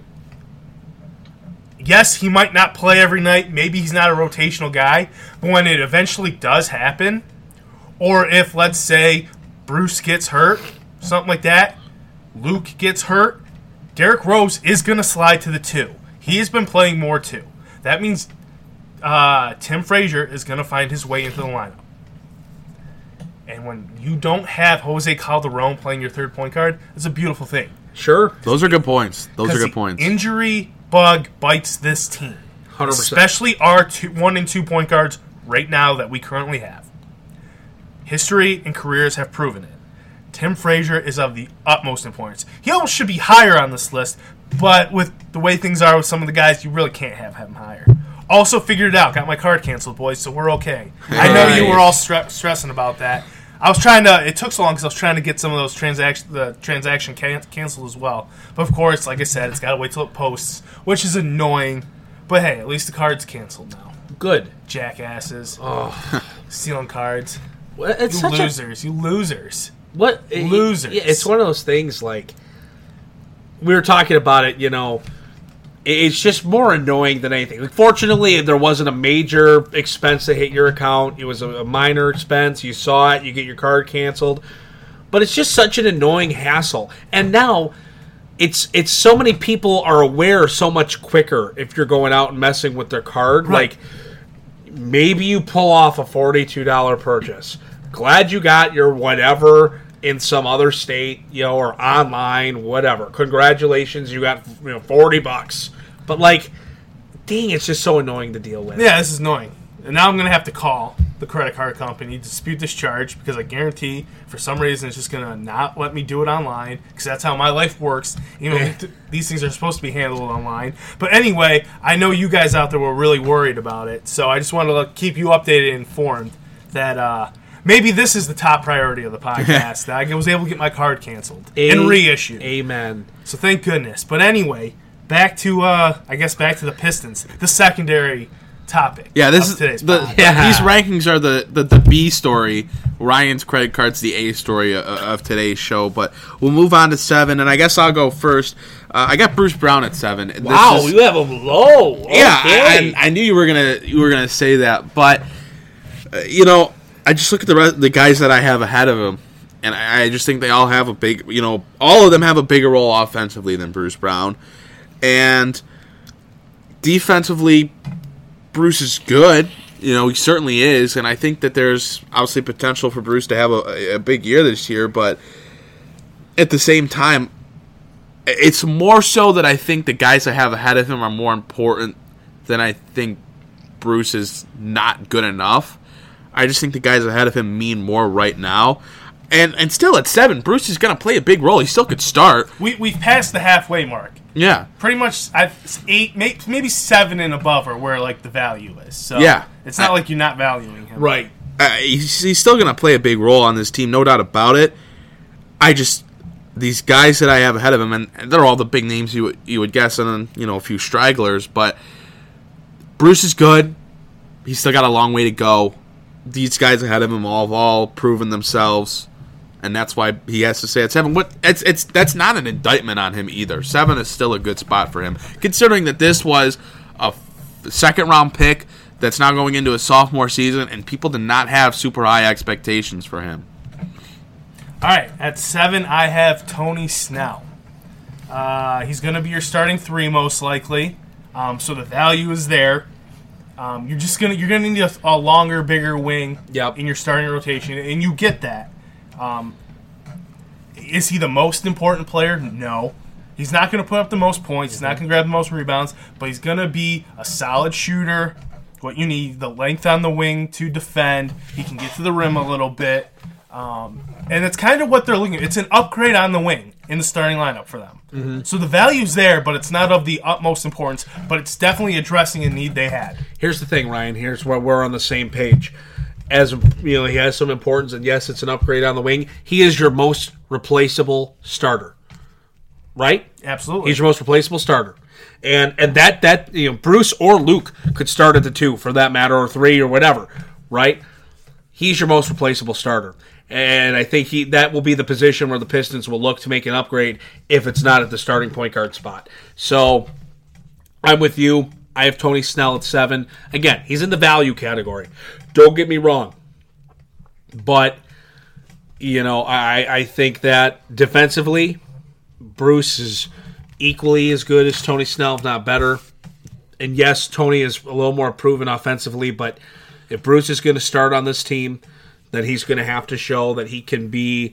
Yes, he might not play every night. Maybe he's not a rotational guy. But when it eventually does happen, or if, let's say, Bruce gets hurt, something like that, Luke gets hurt, Derrick Rose is going to slide to the two. He has been playing more two. That means uh, Tim Frazier is going to find his way into the lineup. And when you don't have Jose Calderon playing your third point guard, it's a beautiful thing.
Sure.
Those are good points. Those are good
the
points.
Injury bug bites this team.
one hundred percent.
Especially our two, one and two point guards right now that we currently have. History and careers have proven it. Tim Frazier is of the utmost importance. He almost should be higher on this list, but with the way things are with some of the guys, you really can't have him higher. Also figured it out. Got my card canceled, boys, so we're okay. I know you were all stre- stressing about that. I was trying to. It took so long because I was trying to get some of those transaction the transaction can- canceled as well. But of course, like I said, it's got to wait till it posts, which is annoying. But hey, at least the card's canceled now.
Good.
Jackasses.
Oh.
Stealing cards.
Well, it's
you
such
losers.
A,
you losers.
what
Losers.
It, it's one of those things like we were talking about it. You know, it's just more annoying than anything. Like, fortunately, there wasn't a major expense that hit your account. It was a, a minor expense. You saw it. You get your card canceled. But it's just such an annoying hassle. And now it's it's so many people are aware so much quicker if you're going out and messing with their card.
Right.
Like, maybe you pull off a forty-two dollars purchase. Glad you got your whatever in some other state, you know, or online, whatever. Congratulations, you got, you know, forty bucks. But, like, dang, it's just so annoying to deal with.
Yeah, this is annoying. And now I'm going to have to call the credit card company, dispute this charge, because I guarantee for some reason it's just going to not let me do it online, because that's how my life works. You know, th- these things are supposed to be handled online. But anyway, I know you guys out there were really worried about it, so I just wanted to keep you updated and informed that uh, maybe this is the top priority of the podcast, that I was able to get my card canceled
A-
and reissued.
Amen.
So thank goodness. But anyway, back to, uh, I guess, back to the Pistons, the secondary topic.
Yeah, this
of
is
today's
the,
pod.
Yeah.
these rankings are the, the, the B story. Ryan's credit card's the A story of, of today's show. But we'll move on to seven, and I guess I'll go first. Uh, I got Bruce Brown at seven. This
Wow,
is-
you have a low.
yeah,
Okay.
I, I, I knew you were gonna you were gonna say that, but uh, you know, I just look at the rest, the guys that I have ahead of him, and I, I just think they all have a big, you know, all of them have a bigger role offensively than Bruce Brown, and defensively, Bruce is good. You know, he certainly is, and I think that there's obviously potential for Bruce to have a, a big year this year, but at the same time, it's more so that I think the guys I have ahead of him are more important than I think Bruce is not good enough. I just think the guys ahead of him mean more right now. And and still at seven, Bruce is going to play a big role. He still could start.
We, we've passed the halfway mark.
Yeah.
Pretty much I've eight, may- maybe seven and above are where like the value is. So
Yeah.
it's not
I-
like you're not valuing him.
Right.
Uh, he's, he's still going to play a big role on this team, no doubt about it. I just, these guys that I have ahead of him, and they're all the big names you would, you would guess, and then, you know, a few stragglers, but Bruce is good. He's still got a long way to go. These guys ahead of him all have all proven themselves, and that's why he has to stay at seven. What it's it's that's not an indictment on him either. Seven is still a good spot for him, considering that this was a second round pick that's now going into a sophomore season, and people did not have super high expectations for him.
All right, at seven I have Tony Snell. Uh, he's going to be your starting three most likely, um, so the value is there. Um, you're just gonna you're gonna need a, a longer, bigger wing
Yep.
in your starting rotation, and you get that. Um, Is he the most important player? No. He's not going to put up the most points. He's not going to grab the most rebounds, but he's going to be a solid shooter. What you need, the length on the wing to defend. He can get to the rim a little bit. Um, and it's kind of what they're looking at. It's an upgrade on the wing in the starting lineup for them. Mm-hmm. So the value's there, but it's not of the utmost importance, but it's definitely addressing a need they had.
Here's the thing, Ryan. Here's where we're on the same page. As you know, he has some importance, and yes, it's an upgrade on the wing. He is your most replaceable starter. Right?
Absolutely.
He's your most replaceable starter. And and that, that you know, Bruce or Luke could start at the two for that matter, or three or whatever, right? He's your most replaceable starter. And I think he that will be the position where the Pistons will look to make an upgrade if it's not at the starting point guard spot. So I'm with you. I have Tony Snell at seven. Again, he's in the value category. Don't get me wrong. But, you know, I, I think that defensively, Bruce is equally as good as Tony Snell, if not better. And yes, Tony is a little more proven offensively, but if Bruce is going to start on this team, then he's going to have to show that he can be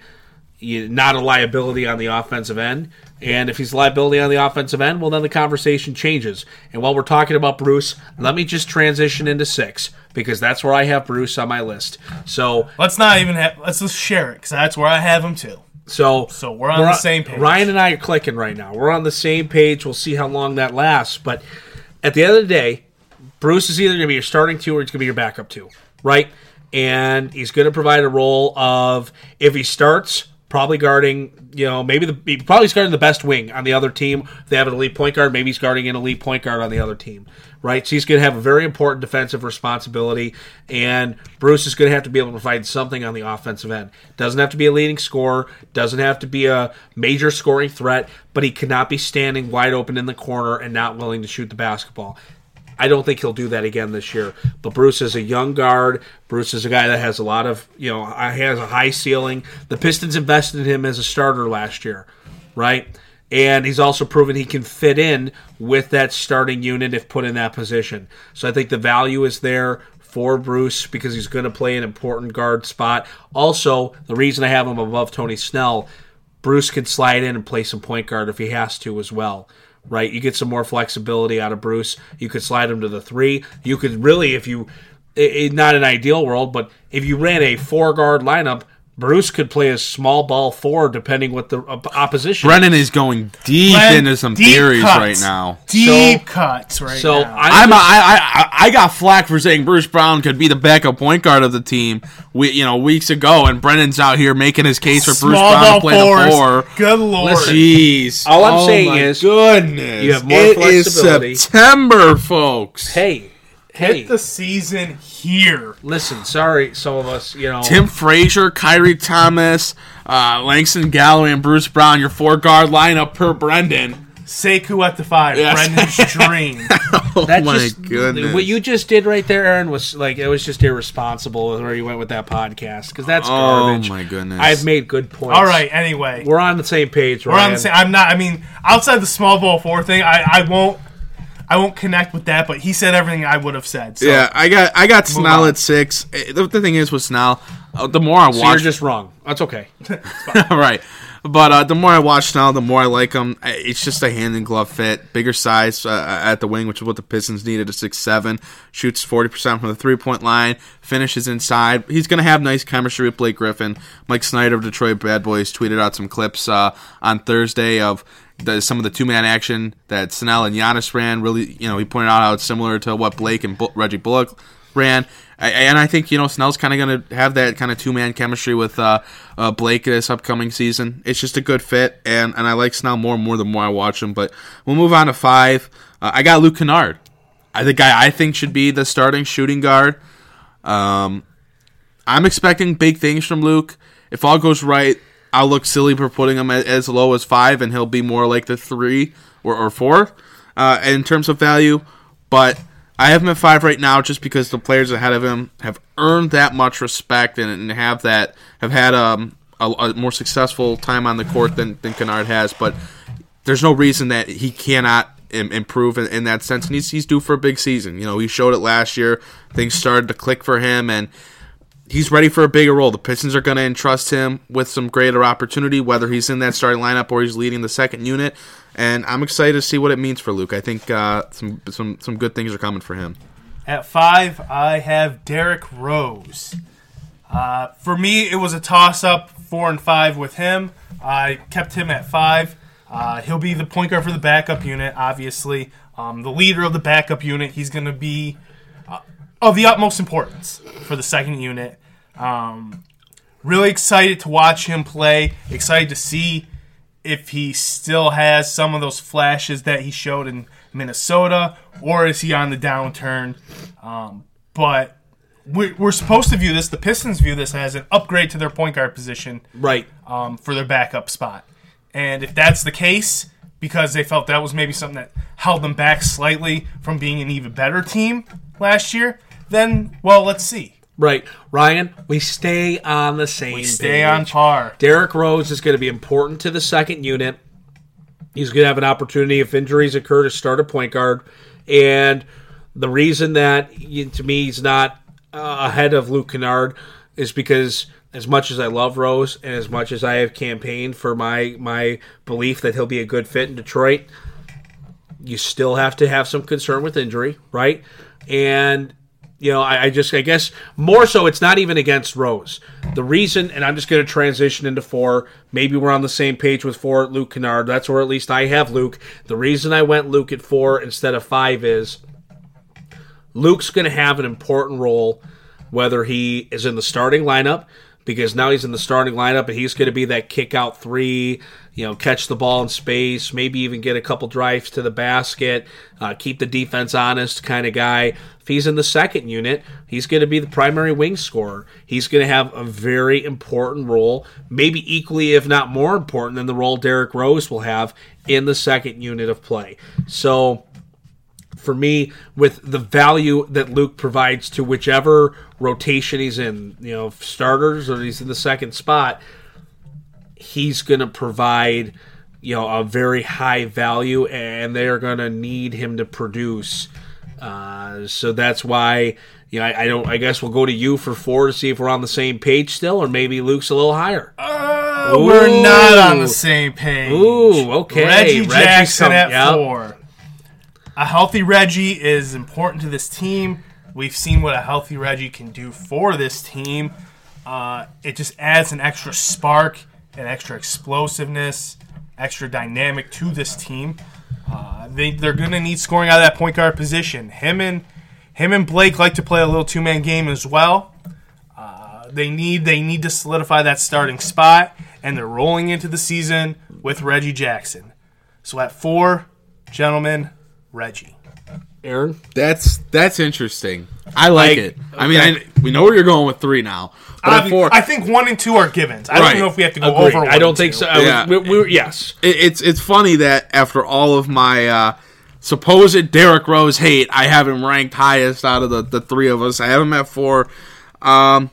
not a liability on the offensive end. And if he's a liability on the offensive end, well, then the conversation changes. And while we're talking about Bruce, let me just transition into six, because that's where I have Bruce on my list. So
let's not even have, let's just share it, because that's where I have him too.
So,
so we're on we're the same page.
Ryan and I are clicking right now. We're on the same page. We'll see how long that lasts. But at the end of the day, Bruce is either going to be your starting two or he's going to be your backup two, right? And he's going to provide a role of, if he starts, probably guarding, you know, maybe the he probably guarding the best wing on the other team. If they have an elite point guard, maybe he's guarding an elite point guard on the other team, right? So he's going to have a very important defensive responsibility, and Bruce is going to have to be able to provide something on the offensive end. Doesn't have to be a leading scorer, doesn't have to be a major scoring threat, but he cannot be standing wide open in the corner and not willing to shoot the basketball. I don't think he'll do that again this year. But Bruce is a young guard. Bruce is a guy that has a lot of, you know, has a high ceiling. The Pistons invested in him as a starter last year, right? And he's also proven he can fit in with that starting unit if put in that position. So I think the value is there for Bruce because he's going to play an important guard spot. Also, the reason I have him above Tony Snell, Bruce can slide in and play some point guard if he has to as well. Right, you get some more flexibility out of Bruce. You could slide him to the three. You could really, if you, it, it, not an ideal world, but if you ran a four-guard lineup, Bruce could play a small ball four depending what the op- opposition.
Brennan is going deep Brennan, into some deep theories cuts. right now.
Deep so, cuts right so now.
I'm, I'm a, I, I, I got flack for saying Bruce Brown could be the backup point guard of the team. We, you know, weeks ago, and Brennan's out here making his case for Bruce
small
Brown to play fours. the four.
Good lord,
Listen,
jeez!
All I'm
oh
saying
my
is,
goodness,
you have more
it
flexibility.
is September, folks.
Hey. Hey,
Hit the season here.
Listen, sorry, some of us, you know.
Tim Frazier, Kyrie Thomas, uh, Langston Galloway, and Bruce Brown, your four-guard lineup per Brendan.
Sekou at the five, yes. Brendan's dream.
oh,
that
my
just,
goodness.
What you just did right there, Aaron, was like, it was just irresponsible where you went with that podcast, because that's garbage.
Oh, my goodness.
I've made good points.
All right, anyway.
We're on the same page,
We're
Ryan.
on the same, I'm not, I mean, outside the small ball four thing, I, I won't. I won't connect with that, but he said everything I would have said. So.
Yeah, I got I got Snell at six. The, the thing is with Snell, uh, the more I watch,
so you're just wrong. That's okay.
right, but uh, the more I watch Snell, the more I like him. It's just a hand and glove fit, bigger size uh, at the wing, which is what the Pistons needed. A six seven, shoots forty percent from the three point line, finishes inside. He's gonna have nice chemistry with Blake Griffin. Mike Snyder of Detroit Bad Boys tweeted out some clips uh, on Thursday of. The, some of the two-man action that Snell and Giannis ran, really, you know, he pointed out how it's similar to what Blake and Bu- Reggie Bullock ran. I, and I think, you know, Snell's kind of going to have that kind of two-man chemistry with uh, uh, Blake this upcoming season. It's just a good fit, and, and I like Snell more and more the more I watch him. But we'll move on to five. Uh, I got Luke Kennard. I the guy I think should be the starting shooting guard. Um, I'm expecting big things from Luke. If all goes right, I'll look silly for putting him as low as five, and he'll be more like the three or, or four uh, in terms of value. But I have him at five right now just because the players ahead of him have earned that much respect and, and have that have had um, a, a more successful time on the court than, than Kennard has. But there's no reason that he cannot im- improve in, in that sense, and he's, he's due for a big season. You know, he showed it last year. Things started to click for him, and he's ready for a bigger role. The Pistons are going to entrust him with some greater opportunity, whether he's in that starting lineup or he's leading the second unit. And I'm excited to see what it means for Luke. I think uh, some some some good things are coming for him.
At five, I have Derrick Rose. Uh, for me, it was a toss-up, four and five with him. I kept him at five. Uh, he'll be the point guard for the backup unit, obviously. Um, the leader of the backup unit. He's going to be uh, of the utmost importance for the second unit. Um, really excited to watch him play. Excited to see if he still has some of those flashes that he showed in Minnesota, or is he on the downturn? Um, but we're, we're supposed to view this, the Pistons view this as an upgrade to their point guard position,
right?
Um, for their backup spot. And if that's the case, because they felt that was maybe something that held them back slightly from being an even better team last year, then, well, let's see.
Right. Ryan, we stay on the same
We stay
page.
on par.
Derrick Rose is going to be important to the second unit. He's going to have an opportunity, if injuries occur, to start a point guard. And the reason that, to me, he's not uh, ahead of Luke Kennard is because as much as I love Rose and as much as I have campaigned for my, my belief that he'll be a good fit in Detroit, you still have to have some concern with injury, right? And You know, I, I just, I guess, more so it's not even against Rose. The reason, and I'm just going to transition into four, maybe we're on the same page with four at Luke Kennard. That's where at least I have Luke. The reason I went Luke at four instead of five is Luke's going to have an important role, whether he is in the starting lineup, because now he's in the starting lineup and he's going to be that kick out three, you know, catch the ball in space, maybe even get a couple drives to the basket, uh, keep the defense honest kind of guy. If he's in the second unit, he's going to be the primary wing scorer. He's going to have a very important role, maybe equally, if not more important than the role Derrick Rose will have in the second unit of play. So for me, with the value that Luke provides to whichever rotation he's in, you know, starters or he's in the second spot, he's going to provide, you know, a very high value, and they're going to need him to produce. Uh, so that's why, you know, I, I don't. I guess we'll go to you for four to see if we're on the same page still, or maybe Luke's a little higher.
Uh, we're not on the same page.
Ooh, okay.
Reggie
Reggie's
Jackson
come,
at
yep.
four. A healthy Reggie is important to this team. We've seen what a healthy Reggie can do for this team. Uh, it just adds an extra spark, an extra explosiveness, extra dynamic to this team. Uh, they, they're going to need scoring out of that point guard position. Him and him and Blake like to play a little two-man game as well. Uh, they need they need to solidify that starting spot, and they're rolling into the season with Reggie Jackson. So at four, gentlemen, Reggie.
Aaron?
That's that's interesting. I like
I,
it. I mean, I, we know where you're going with three now. But
I,
at four,
I think one and two are givens. I
Right.
don't know if we have to go
Agreed.
over one
I don't
and
think
two.
so. I
Yeah.
was, we, we, yes.
it, it's it's funny that after all of my uh, supposed Derrick Rose hate, I have him ranked highest out of the, the three of us. I have him at four. Um,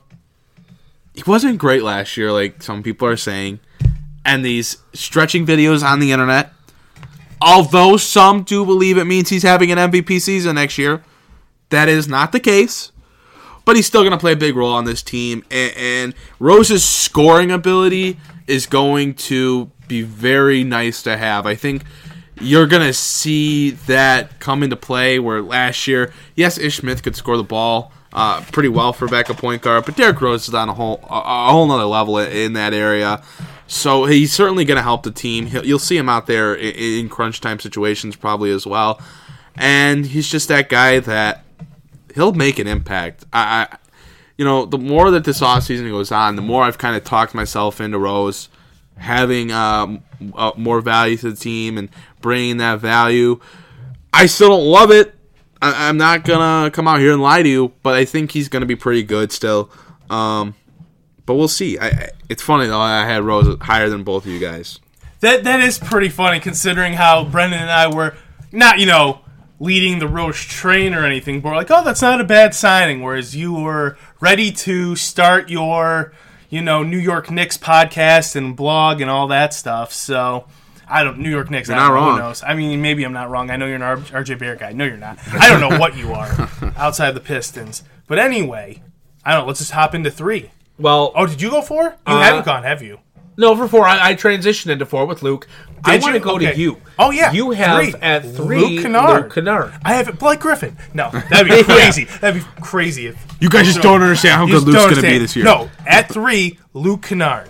he wasn't great last year, like some people are saying. And these stretching videos on the internet, although some do believe it means he's having an M V P season next year, that is not the case. But he's still going to play a big role on this team. And, and Rose's scoring ability is going to be very nice to have. I think you're going to see that come into play where last year, yes, Ish Smith could score the ball uh, pretty well for backup point guard, but Derrick Rose is on a whole, a, a whole nother level in that area. So he's certainly going to help the team. He'll, you'll see him out there in, in crunch time situations probably as well. And he's just that guy that he'll make an impact. I, I, you know, the more that this offseason goes on, the more I've kind of talked myself into Rose having um, uh, more value to the team and bringing that value. I still don't love it. I, I'm not going to come out here and lie to you, but I think he's going to be pretty good still. Um, but we'll see. I, I, it's funny, though, I had Rose higher than both of you guys.
That That is pretty funny considering how Brendan and I were not, you know, leading the Roche train or anything, but we're like, oh, that's not a bad signing, whereas you were ready to start your, you know, New York Knicks podcast and blog and all that stuff. So, I don't, New York Knicks,
You're
I don't
not
know,
wrong.
who knows? I mean, maybe I'm not wrong. I know you're an R J Barrett guy. No, you're not. I don't know what you are outside the Pistons. But anyway, I don't know. Let's just hop into three.
Well,
oh, did you go four? You
uh,
haven't gone, have you?
No, for four. I, I transitioned into four with Luke.
Did
I want to go
okay.
to you.
Oh, yeah.
You have
three.
at three
Luke Kennard.
Luke Kennard.
I have it. Blake Griffin. No, that'd be crazy. yeah. That'd be crazy. If
You guys just don't understand how good Luke's going to be this year.
No, at three, Luke Kennard.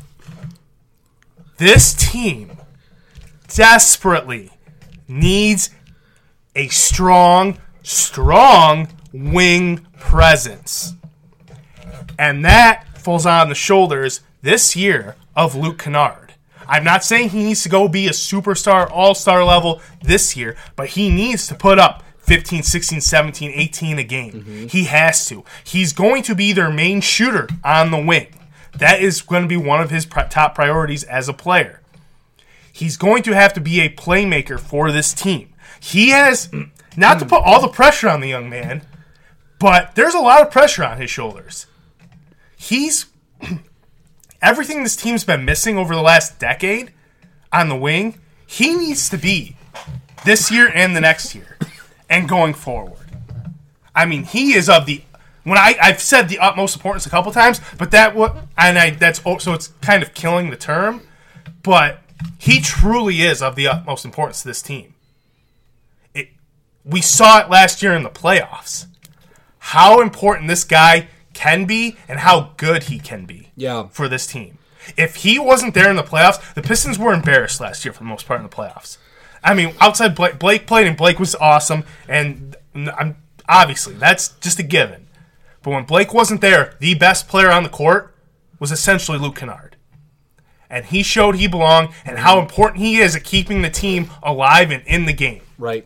This team desperately needs a strong, strong wing presence. And that falls on the shoulders this year of Luke Kennard. I'm not saying he needs to go be a superstar, all-star level this year, but he needs to put up fifteen, sixteen, seventeen, eighteen a game. Mm-hmm. He has to. He's going to be their main shooter on the wing. That is going to be one of his top priorities as a player. He's going to have to be a playmaker for this team. He has, not to put all the pressure on the young man, but there's a lot of pressure on his shoulders. He's everything this team's been missing over the last decade on the wing, he needs to be this year and the next year and going forward. I mean, he is of the when I I've said the utmost importance a couple times, but that what and I that's so it's kind of killing the term, but he truly is of the utmost importance to this team. It we saw it last year in the playoffs. How important this guy can be and how good he can be
yeah.
for this team. If he wasn't there in the playoffs, the Pistons were embarrassed last year for the most part in the playoffs. I mean, outside Blake, Blake played and Blake was awesome, and I'm, obviously that's just a given. But when Blake wasn't there, the best player on the court was essentially Luke Kennard. And he showed he belonged and how important he is at keeping the team alive and in the game.
Right.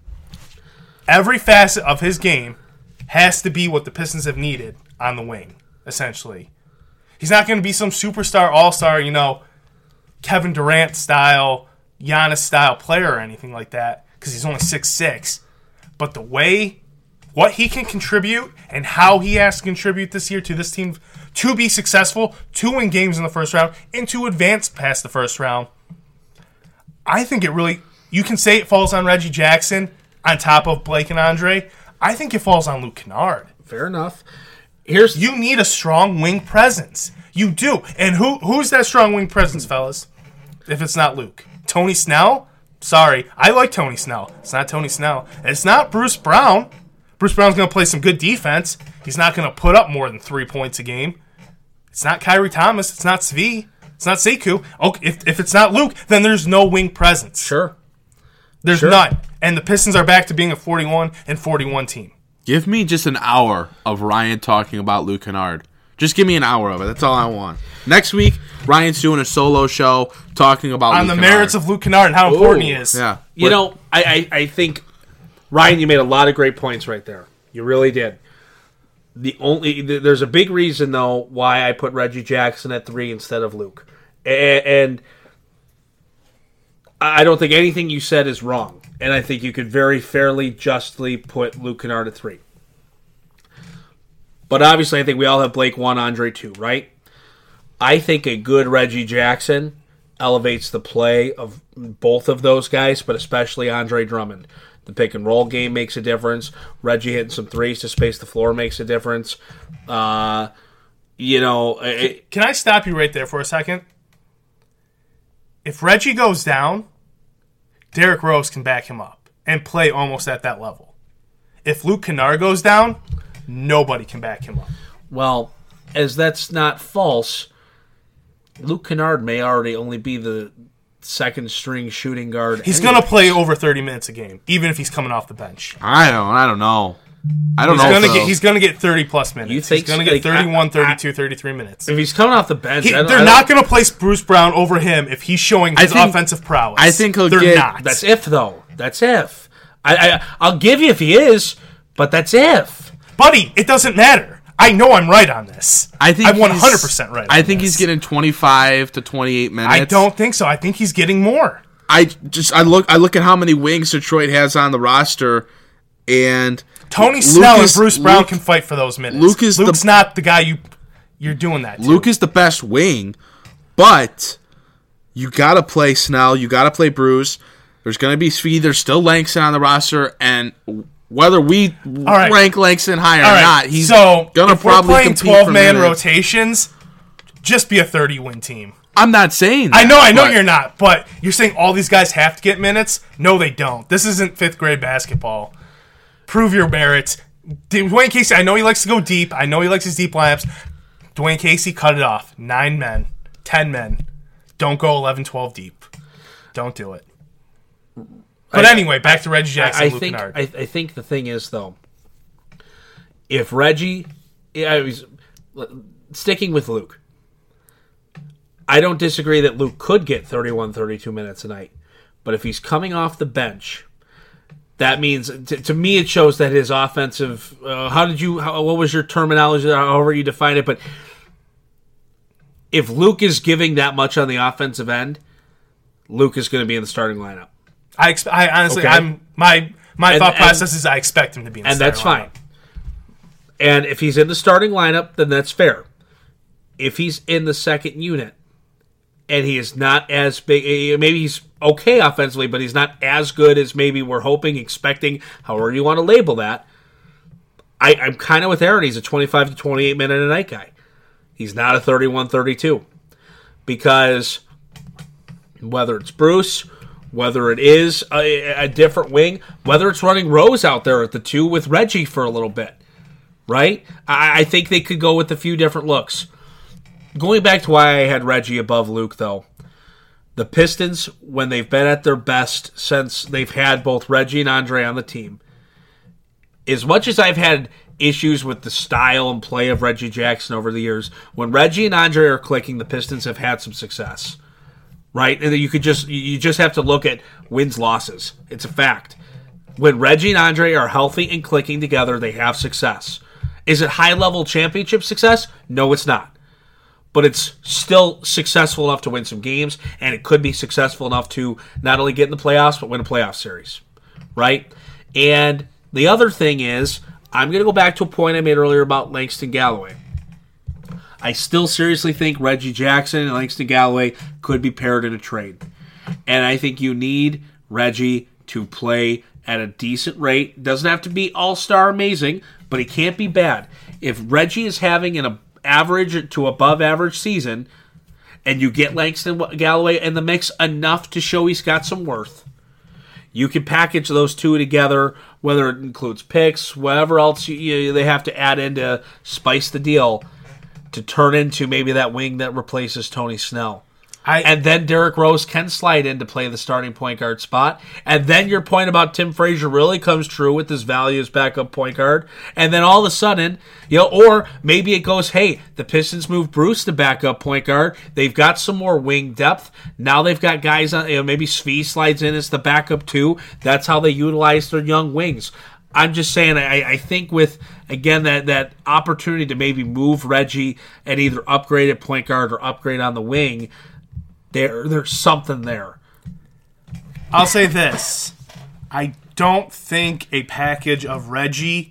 Every facet of his game has to be what the Pistons have needed on the wing, essentially. He's not going to be some superstar, all-star, you know, Kevin Durant style, Giannis style player or anything like that, because he's only six six. But the way, what he can contribute and how he has to contribute this year to this team to be successful, to win games in the first round, and to advance past the first round, I think it really, you can say it falls on Reggie Jackson on top of Blake and Andre. I think it falls on Luke Kennard.
Fair enough. Here's
you need a strong wing presence. You do. And who who's that strong wing presence, fellas? If it's not Luke. Tony Snell? Sorry. I like Tony Snell. It's not Tony Snell. It's not Bruce Brown. Bruce Brown's going to play some good defense. He's not going to put up more than three points a game. It's not Kyrie Thomas. It's not Svi. It's not Sekou. Okay, if, if it's not Luke, then there's no wing presence.
Sure.
There's
sure.
none. And the Pistons are back to being a forty-one and forty-one team.
Give me just an hour of Ryan talking about Luke Kennard. Just give me an hour of it. That's all I want. Next week, Ryan's doing a solo show talking about
on
Luke
the
Kennard.
merits of Luke Kennard and how important he is.
Yeah.
You
What-
know, I, I, I think, Ryan, you made a lot of great points right there. You really did. The only There's a big reason, though, why I put Reggie Jackson at three instead of Luke. And, and I don't think anything you said is wrong. And I think you could very fairly, justly put Luke Kennard at three. But obviously, I think we all have Blake one, Andre two, right? I think a good Reggie Jackson elevates the play of both of those guys, but especially Andre Drummond. The pick and roll game makes a difference. Reggie hitting some threes to space the floor makes a difference. Uh, you know, it,
Can I stop you right there for a second? If Reggie goes down, Derrick Rose can back him up and play almost at that level. If Luke Kennard goes down, nobody can back him up.
well, as that's not false, Luke Kennard may already only be the second string shooting guard.
He's
anyway.
going to play over thirty minutes a game, even if he's coming off the bench.
I don't. I don't know. I don't
He's
know.
going to
so.
get he's going to get thirty plus minutes.
You think
he's going to
so?
get
Like,
thirty-one,
I-
thirty-two, thirty-three minutes.
If he's coming off the bench,
He,
I don't,
they're
I don't-
not going to place Bruce Brown over him if he's showing his
I think-
offensive prowess.
I think he'll
they're
get-
not.
That's if, though. That's if. I, I, I'll give you if he is, but that's if.
Buddy, it doesn't matter. I know I'm right on this.
I think
I'm
he's-
one hundred percent right on
I think
this.
he's getting twenty-five to twenty-eight minutes.
I don't think so. I think he's getting more.
I just I look I look at how many wings Detroit has on the roster, and
Tony
Luke
Snell
is-
and Bruce Brown
Luke-
can fight for those minutes.
Luke is the-
Luke's not the guy you you're doing that to.
Luke is the best wing, but you gotta play Snell, you gotta play Bruce. There's gonna be Svi. There's still Langston on the roster, and whether we
right.
rank Langston high or
All right.
not, he's
so
gonna
if
probably
we're playing
compete
twelve
for
man
minutes.
rotations, just be a thirty win team.
I'm not saying that,
I know, I know
but-
you're not, but you're saying all these guys have to get minutes? No, they don't. This isn't fifth grade basketball. Prove your merits. Dwayne Casey, I know he likes to go deep. I know he likes his deep lineups. Dwayne Casey, cut it off. Nine men, ten men. Don't go eleven, twelve deep. Don't do it. But
I,
anyway, back to Reggie Jackson.
I, I
Luke
think
Kennard.
I, I think the thing is though, if Reggie, I was sticking with Luke. I don't disagree that Luke could get thirty-one, thirty-two minutes a night, but if he's coming off the bench, that means to, to me it shows that his offensive. Uh, how did you? How, what was your terminology? However you define it, but if Luke is giving that much on the offensive end, Luke is going to be in the starting lineup.
I, exp- I honestly,
Okay.
I'm my my
And-
thought
and-
process is I expect him to be in the
and
starting
that's fine.
lineup.
And if he's in the starting lineup, then that's fair. If he's in the second unit and he is not as big, maybe he's okay offensively, but he's not as good as maybe we're hoping, expecting, however you want to label that. I, I'm kind of with Aaron. He's a twenty-five to twenty-eight minute a night guy. He's not a thirty-one, thirty-two. Because whether it's Bruce, whether it is a, a different wing, whether it's running Rose out there at the two with Reggie for a little bit, right? I, I think they could go with a few different looks. Going back to why I had Reggie above Luke, though, the Pistons, when they've been at their best since they've had both Reggie and Andre on the team, as much as I've had issues with the style and play of Reggie Jackson over the years, when Reggie and Andre are clicking, the Pistons have had some success. Right? And you could just you just have to look at wins losses. It's a fact. When Reggie and Andre are healthy and clicking together, they have success. Is it high level championship success? No, it's not. But it's still successful enough to win some games, and it could be successful enough to not only get in the playoffs, but win a playoff series. Right? And the other thing is, I'm going to go back to a point I made earlier about Langston Galloway. I still seriously think Reggie Jackson and Langston Galloway could be paired in a trade. And I think you need Reggie to play at a decent rate. Doesn't have to be all-star amazing, but he can't be bad. If Reggie is having an average to above average season, and you get Langston Galloway in the mix enough to show he's got some worth, you can package those two together, whether it includes picks, whatever else you, you, they have to add in to spice the deal, to turn into maybe that wing that replaces Tony Snell.
I,
and then Derrick Rose can slide in to play the starting point guard spot. And then your point about Tim Frazier really comes true with his value as backup point guard. And then all of a sudden, you know, or maybe it goes, hey, the Pistons move Bruce to backup point guard. They've got some more wing depth. Now they've got guys on, you know, maybe Svi slides in as the backup too. That's how they utilize their young wings. I'm just saying, I, I think with, again, that, that opportunity to maybe move Reggie and either upgrade at point guard or upgrade on the wing, there there's something there.
I'll say this. I don't think a package of Reggie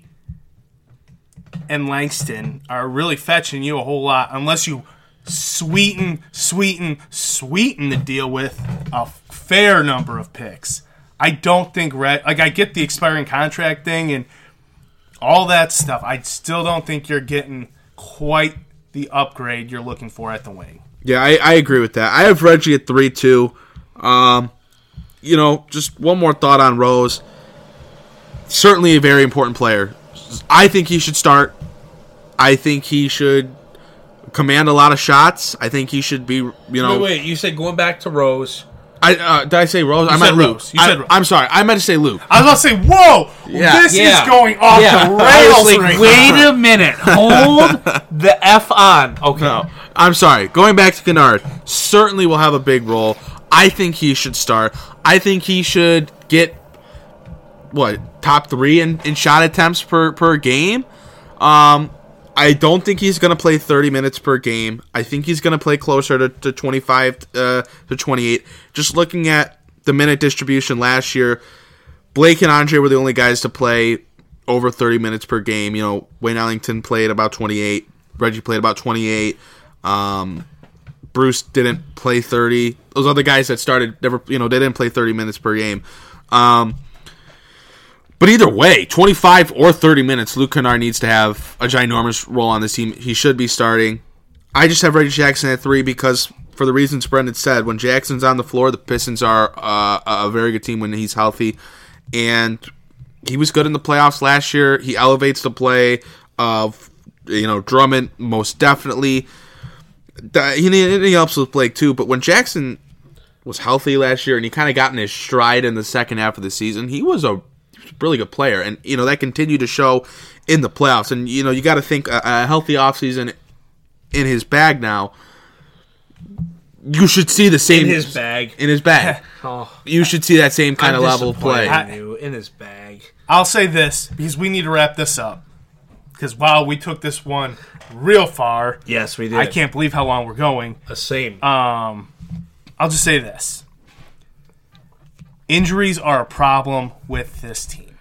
and Langston are really fetching you a whole lot unless you sweeten, sweeten, sweeten the deal with a fair number of picks. I don't think Reg, like I get the expiring contract thing and all that stuff. I still don't think you're getting quite the upgrade you're looking for at the wing.
Yeah, I, I agree with that. I have Reggie at three two. Um, you know, just one more thought on Rose. Certainly a very important player. I think he should start. I think he should command a lot of shots. I think he should be, you know.
Wait, wait. You said going back to Rose.
I uh, did I say Rose?
You
I meant
said
Luke.
Rose. You said
I,
Rose.
I'm sorry. I meant to say Luke.
I was about to say, whoa,
Yeah.
this
Yeah.
is going off
Yeah.
the
I
rails
was like,
right
wait
now.
a minute. Hold the F on. Okay.
No, I'm sorry. Going back to Kennard, certainly will have a big role. I think he should start. I think he should get, what, top three in, in shot attempts per, per game. Um, I don't think he's going to play thirty minutes per game. I think he's going to play closer to, to twenty-five uh, to twenty-eight. Just looking at the minute distribution last year, Blake and Andre were the only guys to play over thirty minutes per game. You know, Wayne Ellington played about twenty-eight. Reggie played about twenty-eight. Um, Bruce didn't play thirty. Those other guys that started never, you know, they didn't play thirty minutes per game. Um, But either way, twenty-five or thirty minutes, Luke Kennard needs to have a ginormous role on this team. He should be starting. I just have Reggie Jackson at three because, for the reasons Brendan said, when Jackson's on the floor, the Pistons are uh, a very good team when he's healthy. And he was good in the playoffs last year. He elevates the play of, you know, Drummond most definitely. He, he helps with Blake too. But when Jackson was healthy last year and he kind of got in his stride in the second half of the season, he was a really good player. And, you know, that continued to show in the playoffs. And, you know, you got to think a, a healthy offseason in his bag now. You should see the same
in his bag.
In his bag.
oh,
you should see that same kind
I'm
of level of play.
I, in his bag.
I'll say this, because we need to wrap this up. Because while we took this one real far,
yes, we did.
I can't believe how long we're going.
The same.
Um, I'll just say this: injuries are a problem with this team.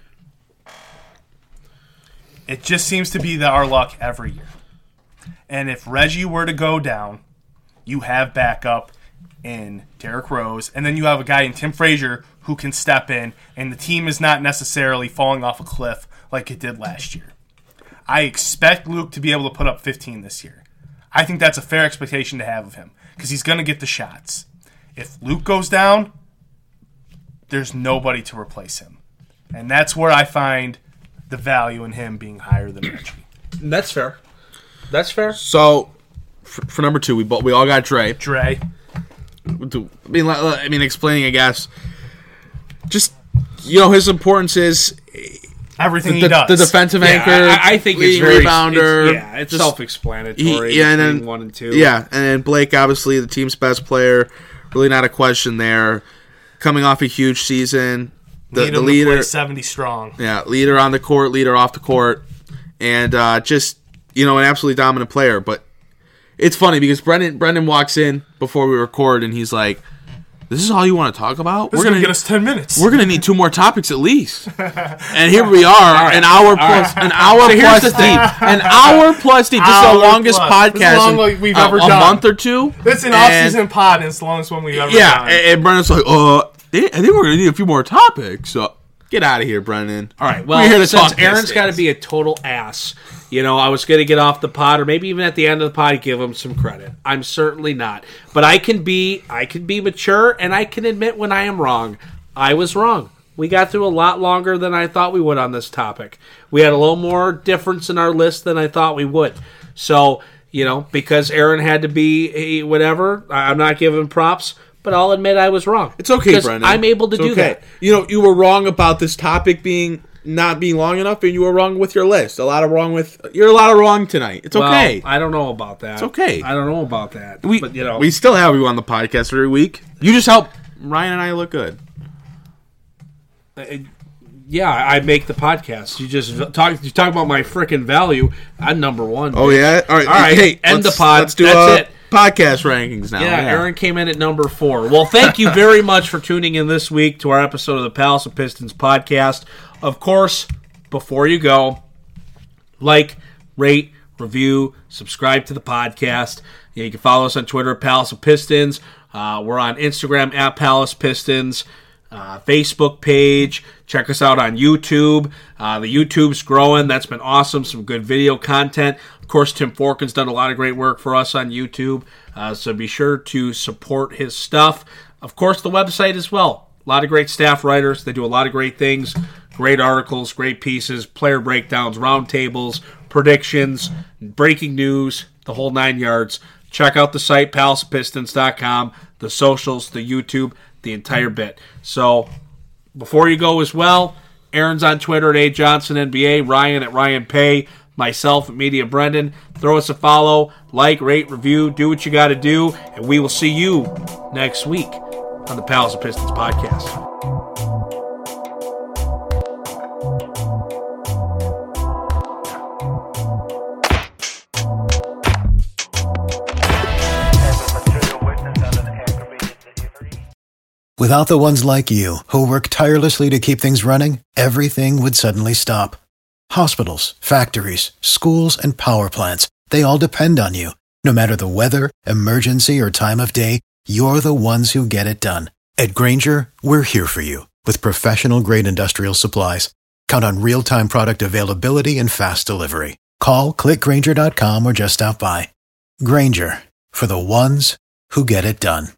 It just seems to be the, our luck every year. And if Reggie were to go down, you have backup in Derrick Rose, and then you have a guy in Tim Frazier who can step in, and the team is not necessarily falling off a cliff like it did last year. I expect Luke to be able to put up fifteen this year. I think that's a fair expectation to have of him because he's going to get the shots. If Luke goes down, there's nobody to replace him. And that's where I find the value in him being higher than Reggie.
That's fair. That's fair.
So, for, for number two, we bo- we all got Dre.
Dre.
I mean, I mean, explaining, I guess. Just, you know, his importance is
everything
the,
he does.
The defensive
yeah,
anchor.
I, I think it's very
rebounder.
It's, yeah, it's
just,
self-explanatory.
He, yeah, and then
one and two.
Yeah, and then Blake, obviously the team's best player. Really, not a question there. Coming off a huge season, the,
Need
the
him
leader,
to play seventy strong.
Yeah, leader on the court, leader off the court, and uh, just you know, an absolutely dominant player. But it's funny because Brendan Brendan walks in before we record, and he's like, "This is all you want to talk about?
This
we're
is
gonna
get us ten minutes.
We're gonna need two more topics at least." And here we are, right. an hour plus, right. an hour
so
plus deep, an hour plus deep. This is the longest
plus.
podcast
this is long like we've
in
ever
a,
done.
a month or two.
It's an off-season pod, and it's the longest one we've ever
yeah,
done.
Yeah, and, and Brendan's like, "Uh, I think we're gonna need a few more topics." So get out of here, Brendan.
All right. Well,
we're here to
since
talk
Aaron's got to be a total ass, you know, I was going to get off the pod, or maybe even at the end of the pod, give him some credit. I'm certainly not, but I can be, I can be mature, and I can admit when I am wrong. I was wrong. We got through a lot longer than I thought we would on this topic. We had a little more difference in our list than I thought we would. So, you know, because Aaron had to be a whatever, I'm not giving props. But I'll admit I was wrong.
It's okay, Brendan.
I'm able to
it's
do
okay.
that.
You know, you were wrong about this topic being not being long enough, and you were wrong with your list. A lot of wrong with you're a lot of wrong tonight. It's
well,
okay.
I don't know about that.
It's okay.
I don't know about that.
We,
but you know,
we still have you on the podcast every week. You just help Ryan and I look good.
Uh, yeah, I make the podcast. You just talk. You talk about my freaking value. I'm number one.
Oh
bitch.
yeah. All right.
All right.
Hey,
end the
let's,
pod.
Let's do
That's
a
it.
podcast rankings now.
Yeah,
yeah,
Aaron came in at number four. Well, thank you very much for tuning in this week to our episode of the Palace of Pistons podcast. Of course, before you go, like, rate, review, subscribe to the podcast. You, know, you can follow us on Twitter at Palace of Pistons. Uh, we're on Instagram at Palace Pistons. Uh, Facebook page. Check us out on YouTube. Uh, the YouTube's growing. That's been awesome. Some good video content. Of course, Tim Forkin's done a lot of great work for us on YouTube. Uh, so be sure to support his stuff. Of course, the website as well. A lot of great staff writers. They do a lot of great things. Great articles, great pieces, player breakdowns, roundtables, predictions, breaking news, the whole nine yards. Check out the site, palace pistons dot com, the socials, the YouTube, the entire bit. So, before you go as well, Aaron's on Twitter at A Johnson N B A, Ryan at Ryan Pay, myself at Media Brendan. Throw us a follow, like, rate, review, do what you got to do, and we will see you next week on the Palace of Pistons podcast.
Without the ones like you, who work tirelessly to keep things running, everything would suddenly stop. Hospitals, factories, schools, and power plants, they all depend on you. No matter the weather, emergency, or time of day, you're the ones who get it done. At Grainger, we're here for you with professional-grade industrial supplies. Count on real-time product availability and fast delivery. Call, click Grainger dot com, or just stop by. Grainger, for the ones who get it done.